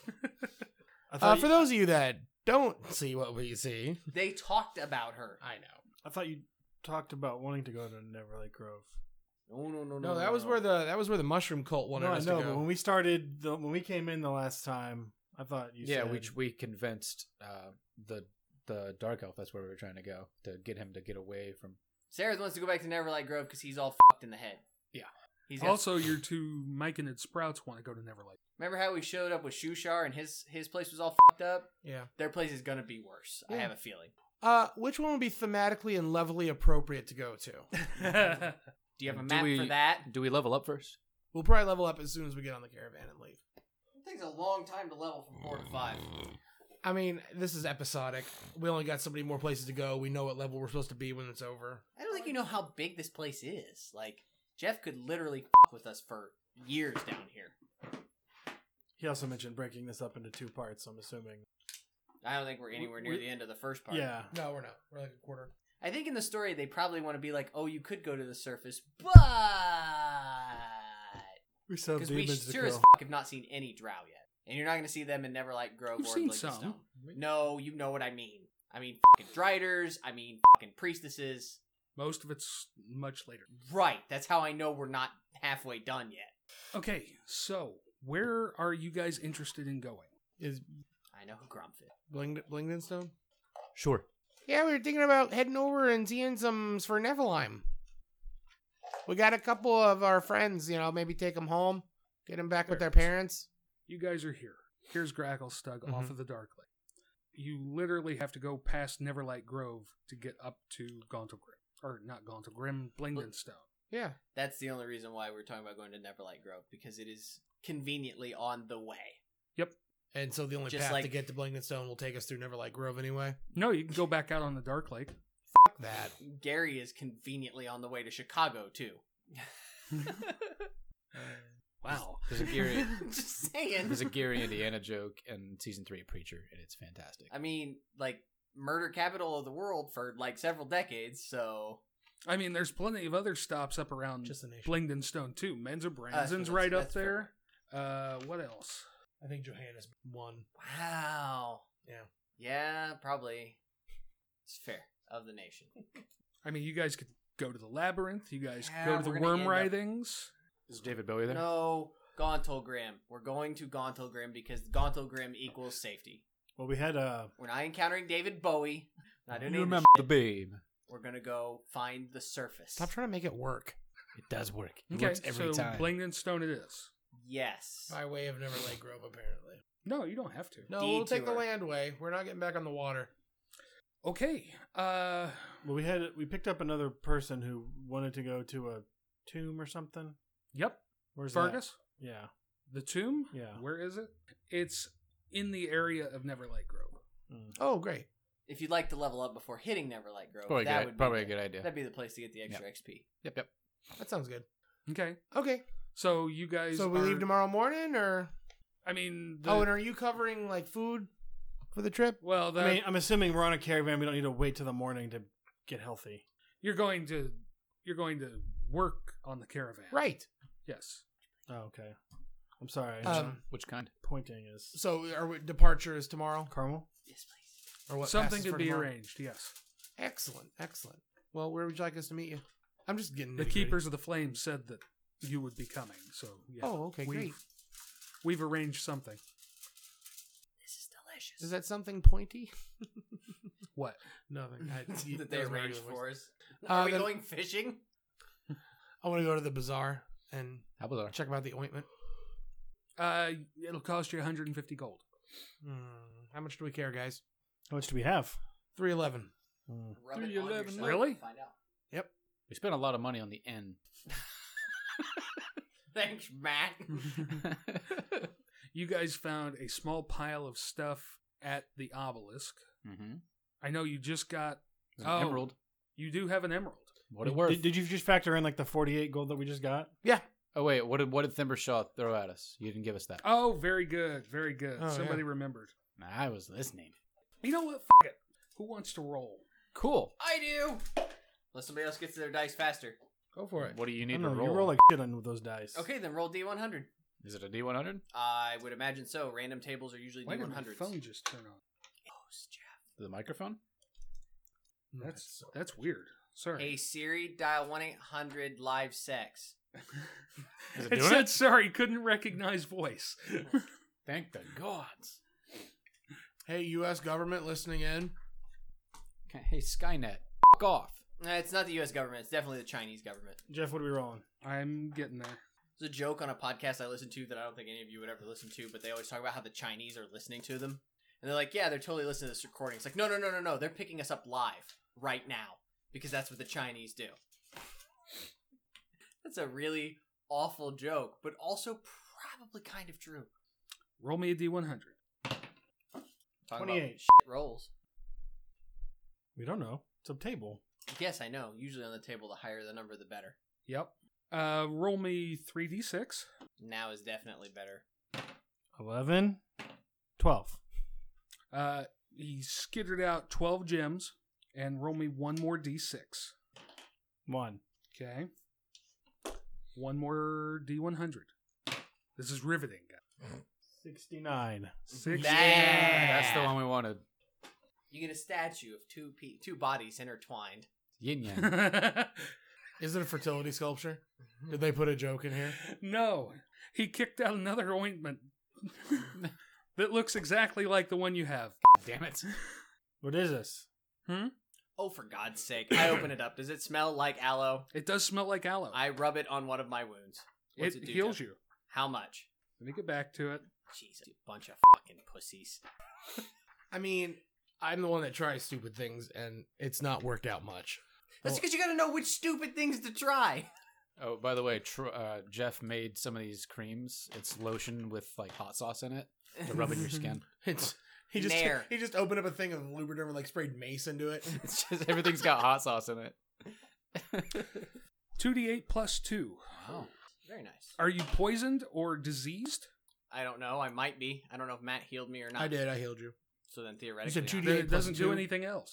I thought,
For those of you that don't see what we see,
They talked about her.
I know.
I thought you talked about wanting to go to Neverlight Grove.
No.
No, that was where the mushroom cult wanted
No, I
us
know,
to go.
but when we came in the last time, I thought you
Yeah,
said...
we convinced the Dark Elf. That's where we were trying to go to get him to get away from.
Sarah wants to go back to Neverlight Grove because he's all fucked in the head.
Yeah.
He's got,
Also, your two Myconid Sprouts want to go to Neverlight.
remember how we showed up with Shushar and his place was all fucked up?
Yeah.
Their place is gonna be worse. I
Yeah.
have a feeling.
Which one would be thematically and levelly appropriate to go to?
Do you have a
Do
map
we-
for that?
Do we level up first?
We'll probably level up as soon as we get on the caravan and leave.
It takes a long time to level from 4 to 5.
I mean, this is episodic. We only got so many more places to go. We know what level we're supposed to be when it's over.
I don't think you know how big this place is. Like, Jeff could literally fuck with us for years down here.
He also mentioned breaking this up into 2 parts, I'm assuming.
I don't think we're anywhere near the end of the first part.
Yeah.
No, we're not. We're like a quarter.
I think in the story they probably want to be like, oh, you could go to the surface, but
We still have
because we
demons to
sure as
kill.
fuck have not seen any Drow yet, and you're not going to see them in Neverlight Grove
You've
or
seen
Blingstone.
some.
No, you know what I mean. I mean fucking Driders. I mean fucking priestesses.
Most of it's much later.
Right. That's how I know we're not halfway done yet.
Okay, so where are you guys interested in going?
Is
I know who Grumfit.
Blingdenstone?
Sure.
Yeah, we were thinking about heading over and seeing some for Neverlime. We got a couple of our friends, maybe take them home, get them back with their parents.
You guys are here. Here's Gracklestug
Mm-hmm.
off of the Dark Lake. You literally have to go past Neverlight Grove to get up to Gauntlgrim. Or not Gauntlgrim, Blingdenstone.
Yeah.
That's the only reason why we're talking about going to Neverlight Grove, because it is conveniently on the way.
Yep.
And so the only
Just
path
like-
to get to Blingdenstone will take us through Neverlight Grove anyway.
No, you can go back out on the Dark Lake.
Fuck that.
Gary is conveniently on the way to Chicago, too.
Wow.
There's a Gary,
Just saying.
there's a Gary Indiana joke in season 3 of Preacher, and it's fantastic.
I mean, like, murder capital of the world for, like, several decades, so...
I mean, there's plenty of other stops up around
Just the nation.
Blingdenstone, too. Menza Bransen's
that's-
right up
that's
there. What else?
I think Johannes won.
Wow.
Yeah.
Yeah, probably. It's fair. Of the nation.
I mean, you guys could go to the Labyrinth. You guys
Yeah,
could go to the
we're gonna
Worm
end up-
Writhings.
Is David Bowie there?
No, Gauntlgrim. We're going to Gauntlgrim because Gauntlgrim equals safety.
Well, we had
We're not encountering David Bowie. Not doing
You
any
remember
shit.
the beam.
We're gonna go find the surface.
Stop trying to make it work.
It does work. It
Okay,
works every
so
time.
Blingdenstone it is.
Yes.
By way of Neverlight Grove, apparently.
No, you don't have to.
No, we'll take the
Detour.
land way. We're not getting back on the water.
Okay.
well, we picked up another person who wanted to go to a tomb or something.
Yep.
Where's
Fergus?
that? Yeah.
The tomb?
Yeah.
Where is it? It's in the area of Neverlight Grove.
Oh, great.
If you'd like to level up before hitting Neverlight Grove,
Probably,
that
good,
would
probably
be
a good idea.
That'd be the place to get the extra XP.
Yep.
That sounds good.
Okay.
Okay.
So you guys
So we
are-
leave tomorrow morning, or?
I mean,
Oh, and are you covering, like, food for the trip?
well, that,
I mean, I'm assuming we're on a caravan. We don't need to wait till the morning to get healthy.
you're going to work on the caravan.
Right.
Yes.
Oh, okay. I'm sorry.
Which kind?
Pointing is
So departure is tomorrow?
caramel.
Yes, please.
Or what
Something
passes
to
for
be
tomorrow?
arranged, yes.
Excellent. Excellent. Well, where would you like us to meet you? I'm just getting
The
nitty-gritty.
Keepers of the Flame said that you would be coming, so yeah.
Oh, okay, great.
We've arranged something.
This is delicious.
Is that something pointy?
What?
Nothing.
that they
that was my
arranged
regular
for
voice.
us? Are we
then-
going fishing?
I want to go to the bazaar and
How about
check about the ointment.
It'll cost you 150 gold.
How much do we care, guys?
How much do we have?
311.
Rub it on
311.
yourself
Really?
and Find out.
We spent a lot of money on the N.
Thanks, Matt.
You guys found a small pile of stuff at the obelisk.
Mm-hmm.
I know you just got.
An emerald.
You do have an emerald.
What it worth?
Did you just factor in like the 48 gold that we just got?
Oh wait, what did Thimbershaw throw at us? You didn't give us that.
Oh, very good. Very good.
Oh,
Somebody
yeah.
remembered.
I was listening.
You know what? F it. Who wants to roll?
Cool.
I do. Unless somebody else gets to their dice faster.
Go for it.
What do you
I
need
don't
to
know,
roll?
you roll like shit on those dice.
Okay, then roll D100.
Is it a D100?
I would imagine so. Random tables are usually
Why did my
D100s.
phone just turn on?
Host Jeff.
The microphone?
That's weird. Sorry.
Hey Siri, dial 1-800 live sex.
Is it
It
doing
said
it?
sorry, couldn't recognize voice.
Thank the gods.
Hey, U.S. government listening in.
Okay, hey, Skynet. F off.
It's not the U.S. government. It's definitely the Chinese government.
Jeff, what are we rolling?
I'm getting there.
There's a joke on a podcast I listen to that I don't think any of you would ever listen to, but they always talk about how the Chinese are listening to them. And they're like, yeah, they're totally listening to this recording. It's like, no. They're picking us up live right now because that's what the Chinese do. That's a really awful joke, but also probably kind of true.
Roll me a D100.
Talking
28.
about shit rolls.
We don't know. It's a table.
Yes, I know. Usually on the table, the higher the number, the better.
Yep. Roll me 3d6.
Now is definitely better.
11, 12.
He skittered out 12 gems, and roll me one more d6.
1.
Okay. One more d100. This is riveting.
69.
6.
That's the one we wanted.
You get a statue of two bodies intertwined.
Yin yang.
Is it a fertility sculpture? Did they put a joke in here?
No. He kicked out another ointment that looks exactly like the one you have.
Damn it.
What is this?
Oh, for God's sake. I open it up. Does it smell like aloe?
It does smell like aloe.
I rub it on one of my wounds. What's
it
do,
heals
Jeff?
you.
How much?
Let me get back to it.
Jesus, you bunch of fucking pussies.
I mean, I'm the one that tries stupid things, and it's not worked out much.
That's because you gotta know which stupid things to try.
Oh, by the way, Jeff made some of these creams. It's lotion with like hot sauce in it to rub in your skin.
It's he just opened up a thing of lubriderm and like sprayed mace into it.
It's just everything's got hot sauce in it.
2d8 plus 2.
Wow.
Very nice.
Are you poisoned or diseased?
I don't know. I might be. I don't know if Matt healed me or not.
I did. I healed you.
So then theoretically,
You said 2d8
Then it
plus
doesn't do
2?
anything else.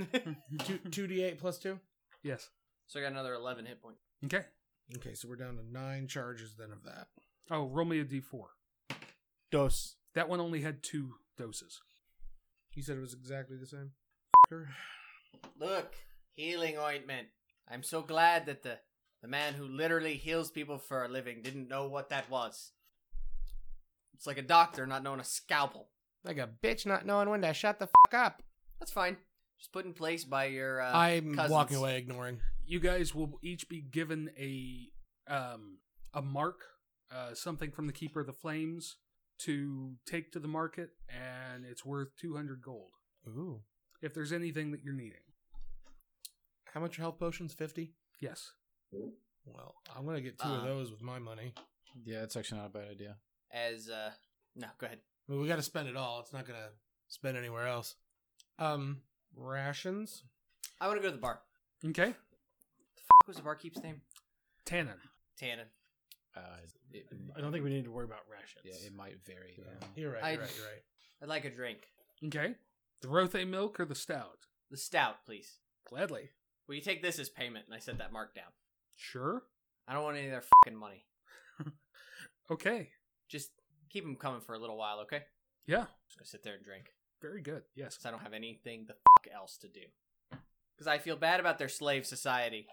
2d8 plus 2?
Yes.
So I got another 11 hit points.
Okay.
Okay, so we're down to 9 charges then of that.
Oh, roll me a d4.
Dos.
That one only had 2 doses.
You said it was exactly the same?
Look, healing ointment. I'm so glad that the man who literally heals people for a living didn't know what that was. It's like a doctor not knowing a scalpel.
Like a bitch not knowing when to shut the fuck up.
That's fine. Just put in place by your
I'm
cousins.
walking away ignoring.
You guys will each be given a mark, something from the Keeper of the Flames to take to the market, and it's worth 200 gold.
Ooh.
If there's anything that you're needing.
How much are health potions? 50?
Yes.
Well, I'm going to get 2 of those with my money.
Yeah, it's actually not a bad idea.
As no, go ahead.
Well, we got to spend it all. It's not going to spend anywhere else. Rations?
I want to go to the bar.
Okay.
What was the barkeep's name?
Tannin.
Tannen.
I don't think we need to worry about rations.
Yeah, it might vary.
You're right,
I-
you're right.
I'd like a drink.
Okay. The Rothe milk or the stout?
The stout, please.
Gladly.
Will you take this as payment? And I set that mark down.
Sure.
I don't want any of their fucking money.
Okay.
Just keep them coming for a little while, okay?
Yeah.
Just gonna sit there and drink.
Very good. Yes.
Because I don't have anything the fuck else to do. Because I feel bad about their slave society.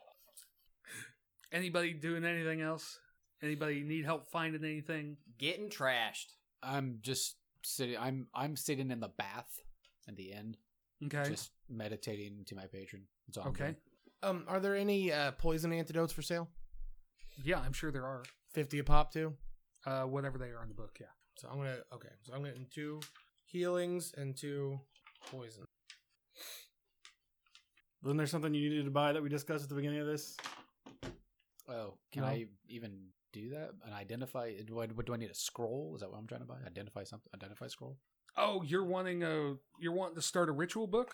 Anybody doing anything else? Anybody need help finding anything?
Getting trashed.
I'm just sitting. I'm sitting in the bath at the end,
Okay.
just meditating to my patron. That's all I'm
Okay.
doing.
Are there any poison antidotes for sale?
Yeah, I'm sure there are.
50 a pop too?
Whatever they are in the book, yeah.
So I'm getting 2 healings and 2 poison.
Wasn't there something you needed to buy that we discussed at the beginning of this?
Oh, can
No.
I even do that? And identify? Do I need a scroll? Is that what I'm trying to buy? Identify something? Identify scroll?
Oh, you're wanting to start a ritual book?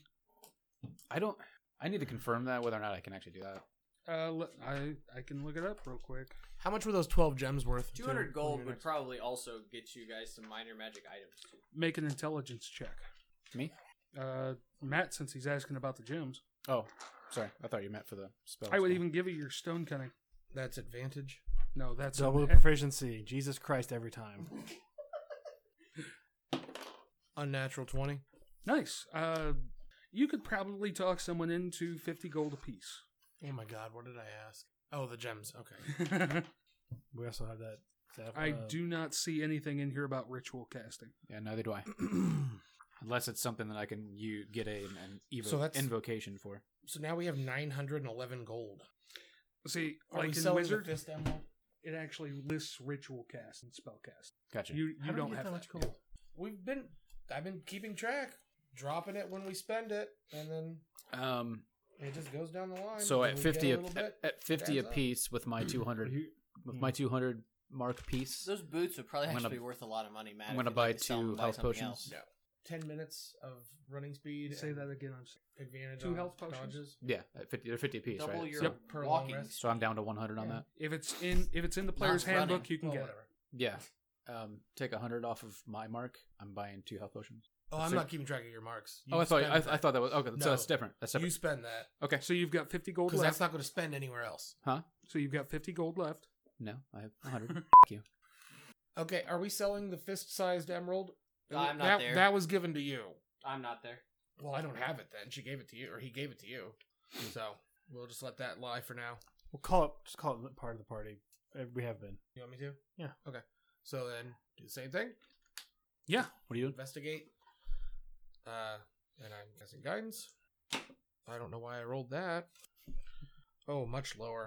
I need to confirm that whether or not I can actually do that.
I can look it up real quick.
How much were those 12 gems worth?
200 gold would
next?
probably also get you guys some minor magic items. Too.
Make an intelligence check.
Me?
Matt, since he's asking about the gems,
Oh, sorry. I thought you meant for the spell.
I would even give you your stone cunning.
That's advantage.
No, that's
Double proficiency. Jesus Christ every time.
Unnatural 20.
nice. You could probably talk someone into 50 gold apiece.
Oh my god, what did I ask? Oh, the gems. Okay.
We also have that.
I do not see anything in here about ritual casting.
Yeah, neither do I. Unless it's something that I can get an
So that's-
invocation for.
So now we have 911 gold.
See,
Are we
like in
selling
Wizard,
the fist emerald?
it actually lists ritual cast and spell cast.
Gotcha.
You
How do we
don't
get
have
that
that.
much gold?
I've been keeping track, dropping it when we spend it, and then it just goes down the line.
So
When
at
we
50
get a little bit,
at 50
adds up.
apiece with my 200 with my 200 mark piece.
Those boots would probably
I'm
actually
gonna-
be worth a lot of money, Matt.
I'm
if
gonna
you'd
buy
like to sell them
2
and buy
health
something
potions.
else.
No. 10 minutes of running speed.
Say
and
that again. I'm sorry.
Advantage
2
on
health potions?
dodges.
Yeah, at 50 they're 50 apiece,
Double
right?
your
Yep.
Per long
walking.
rest.
So I'm down to 100 on
Yeah.
that.
If it's in the player's
running.
handbook, you can
Well,
get it.
whatever.
Yeah. Take 100 off of my mark. I'm buying 2 health potions.
Oh, I'm
So-
not keeping track of your marks. You
I thought
spend that.
that was okay.
No.
So that's different. That's
You
separate.
spend that
Okay.
So you've got 50 gold
because
left.
that's not going to spend anywhere else.
Huh?
So you've got 50 gold left.
No, I have 100. F you.
Okay, are we selling the fist-sized emerald?
I'm not
that,
there.
That was given to you.
I'm not there.
Well, I don't have it then. She gave it to you, or he gave it to you. So we'll just let that lie for now.
We'll just call it part of the party. We have been.
You want me to?
Yeah.
Okay. So then do the same thing.
Yeah.
What are you doing?
Investigate. And I'm guessing guidance. I don't know why I rolled that. Oh, much lower.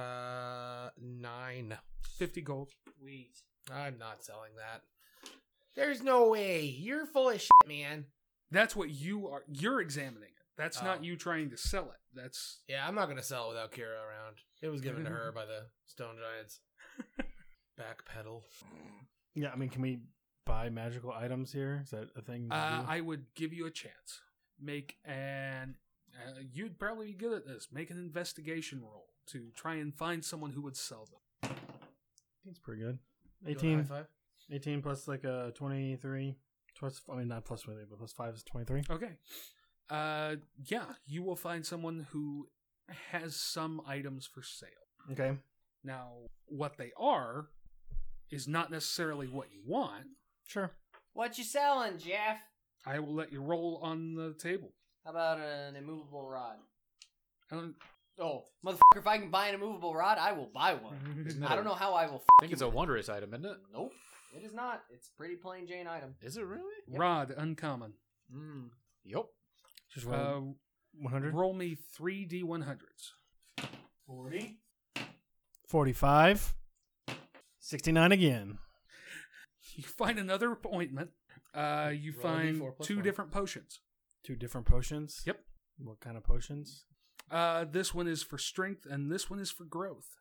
9.
50 gold.
Sweet.
I'm not selling that. There's no way. You're full of shit, man.
That's what you are. You're examining it. That's
Oh.
not you trying to sell it. That's
Yeah, I'm not going to sell it without Kira around. It was given to her by the Stone Giants. Backpedal.
Yeah, I mean, can we buy magical items here? Is that a thing? to do?
I would give you a chance. Make an. You'd probably be good at this. Make an investigation roll to try and find someone who would sell them.
It's pretty good.
You want a
18,
high five?
18 plus like a 23. Plus, I mean, not plus 23, but plus 5 is 23.
Okay. Yeah, you will find someone who has some items for sale.
Okay.
Now, what they are is not necessarily what you want.
Sure.
What you selling, Jeff?
I will let you roll on the table.
How about an immovable rod?
Um,
Oh, motherfucker, if I can buy an immovable rod, I will buy one.
Isn't that
I don't know how I will
I think it's a wondrous item, isn't it?
Nope. It is not. It's a pretty plain Jane item.
Is it really?
Rod, uncommon.
Yep.
Just roll 100.
Roll me 3 D100s.
40.
45. 69 again.
You find another ointment. You
Roll a
find
D4 plus
2
1.
different potions.
2 different potions.
Yep.
What kind of potions?
This one is for strength, and this one is for growth.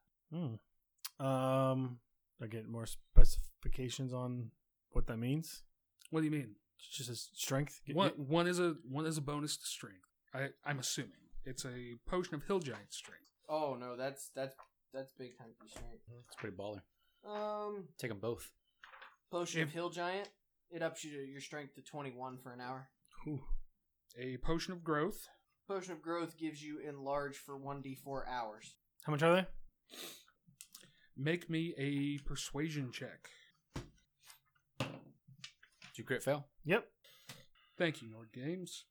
I get more specifications on what that means.
What do you mean?
It's just a strength.
One is a bonus to strength. I'm assuming it's a potion of hill giant strength.
Oh no, that's big time strength.
It's pretty baller.
Take
them both.
Potion of Hill Giant. It ups your strength to 21 for an hour.
Ooh.
A potion of growth.
Potion of Growth gives you enlarge for 1d4 hours.
How much are they?
Make me a persuasion check.
Did you crit fail?
Yep.
Thank you, Nord Games.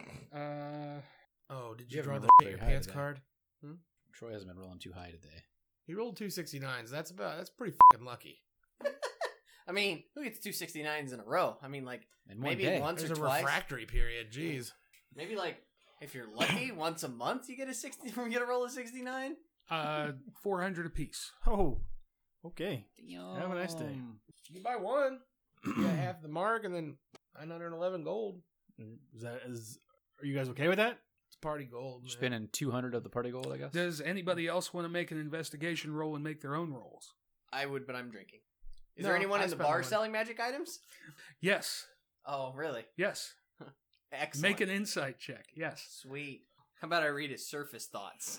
Oh, did
You
you
haven't
draw the
rolled
your
very high
pants
today.
card?
Troy hasn't been rolling too high today.
He rolled 269s. That's pretty fucking lucky.
I mean, who gets 269s in a row? I mean, like,
In one
maybe
day.
once
There's
or
a
twice.
refractory period. Jeez.
Maybe, like, if you're lucky, once a month you get a roll of 69?
400 apiece.
Oh. Okay. Have a nice day.
You buy one, you get half the mark, and then 911 gold.
Are you guys okay with that?
It's party gold. Man.
Spending 200 of the party gold, I guess.
Does anybody else want to make an investigation roll and make their own rolls?
I would, but I'm drinking. Is
No,
there anyone
I
in the
spent
bar
one.
selling magic items?
Yes.
Oh, really?
Yes.
Excellent.
Make an insight check. Yes.
Sweet. How about I read his surface thoughts?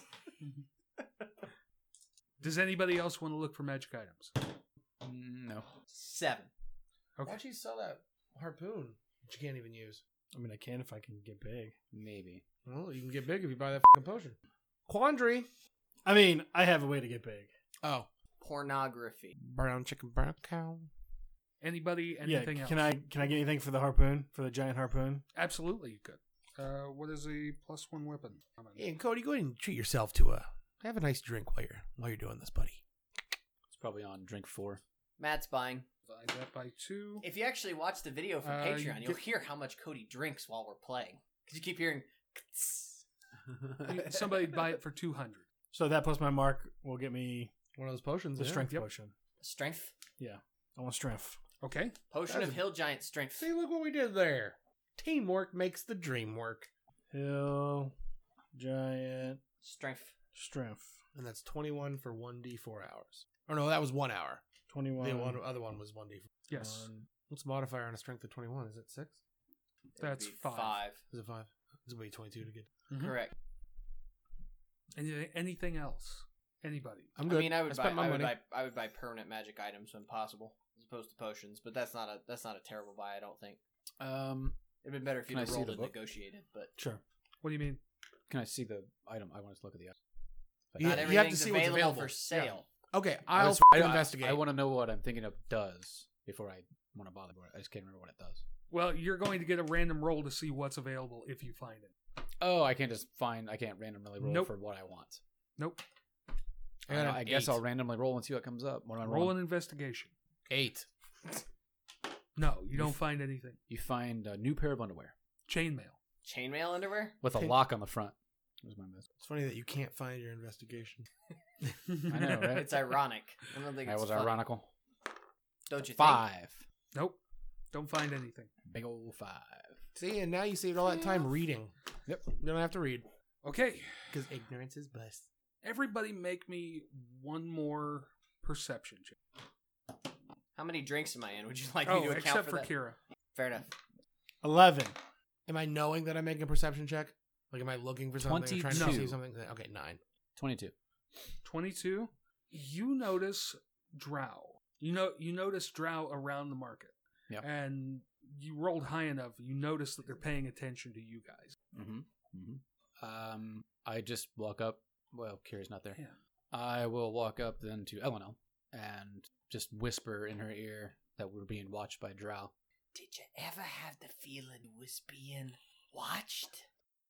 Does anybody else want to look for magic items?
No.
7.
Okay.
Why'd you sell that harpoon that you can't even use?
I mean, I can if I can get big.
Maybe.
Well, you can get big if you buy that fucking potion. Quandary.
I mean, I have a way to get big.
Oh.
Pornography.
Brown chicken, brown cow.
Anybody? Anything
yeah.
else?
Can I get anything for the harpoon? For the giant harpoon?
Absolutely, you could. What is a +1 weapon?
Hey, and Cody, go ahead and treat yourself to have a nice drink while you're doing this, buddy.
It's probably on drink 4.
Matt's buying.
Divide that by 2.
If you actually watch the video from
You
Patreon, you'll
get-
hear how much Cody drinks while we're playing. Because you keep hearing...
Somebody buy it for 200.
So that plus my mark will get me
One of those potions.
the
yeah.
strength
Yep.
potion.
Strength.
Yeah. I want strength.
Okay.
Potion
That's
of Hill Giant Strength.
See, look what we did there. Teamwork makes the dream work.
Hill, giant,
Strength.
strength.
And that's 21 for 1d4 hours. Or no, that was 1 hour.
21.
The other one was 1d4.
Yes.
What's the modifier on a strength of 21? Is it 6?
That's
It'd be
5.
Is it 5? It's going to be 22 to get.
Mhm.
Correct.
Anything else? Anybody?
I'm good.
I mean, I would
spent my money.
buy permanent magic items when possible, as opposed to potions. But that's not a terrible buy, I don't think. It'd been better if
Can
you'd
I see
rolled
the
and
book?
negotiated, but
Sure.
What do you mean?
Can I see the item? I want to look at the item.
You-
not
you have
everything's
to see what's
available
available.
for sale.
Okay,
I
I'll
was-
f***ing investigate.
I want to know what I'm thinking of does before I want to bother. I just can't remember what it does.
Well, you're going to get a random roll to see what's available if you find it.
Oh, I can't randomly roll
Nope.
for what I want.
Nope.
I got an
I guess
8.
I'll randomly roll and see what comes up. What am I
Roll
rolling?
an investigation.
8.
No, you don't find anything.
You find a new pair of underwear
Chainmail.
Chainmail underwear?
with a
Pin-
lock on the front. Was my miss.
It's funny that you can't find your investigation.
I know, right?
It's ironic. I don't think
That
it's
was
funny. Don't
ironical.
you think?
5.
Nope. Don't find anything.
Big old 5.
See, and now you saved all that time reading.
Yep.
You don't have to read.
Okay.
Because ignorance is bliss.
Everybody make me one more perception check.
How many drinks am I in? Would you like me to account
except
for
for
that?
Kira.
Fair enough.
11.
Am I knowing that I'm making a perception check? Like, am I looking for something or trying to
22.
see something? Okay, 9.
22.
22. You notice drow. You notice drow around the market.
Yep.
And you rolled high enough. You notice that they're paying attention to you guys.
Mm-hmm. Mm-hmm. I just walk up. Well, Kira's not there.
Yeah.
I will walk up then to Eleanor and just whisper in her ear that we're being watched by drow.
Did you ever have the feeling you was being watched?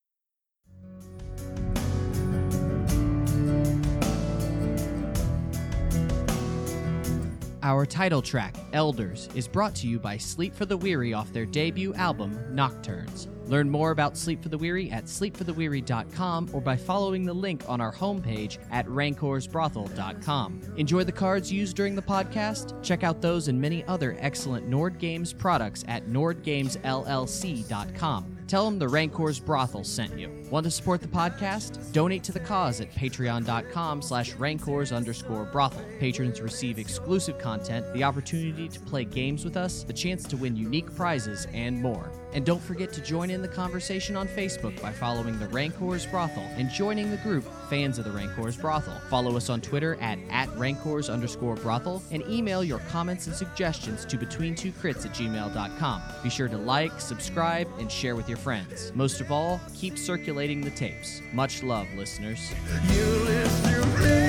Our title track, Elders, is brought to you by Sleep for the Weary off their debut album, Nocturnes. Learn more about Sleep for the Weary at sleepfortheweary.com or by following the link on our homepage at rancorsbrothel.com. Enjoy the cards used during the podcast? Check out those and many other excellent Nord Games products at nordgamesllc.com. Tell them the Rancor's Brothel sent you. Want to support the podcast? Donate to the cause at patreon.com/rancors_brothel. Patrons receive exclusive content, the opportunity to play games with us, the chance to win unique prizes, and more. And don't forget to join in the conversation on Facebook by following the Rancor's Brothel and joining the group Fans of the Rancor's Brothel. Follow us on Twitter at @rancors_brothel and email your comments and suggestions to betweentwocrits@gmail.com. Be sure to like, subscribe, and share with your friends. Most of all, keep circulating the tapes. Much love, listeners.
You live through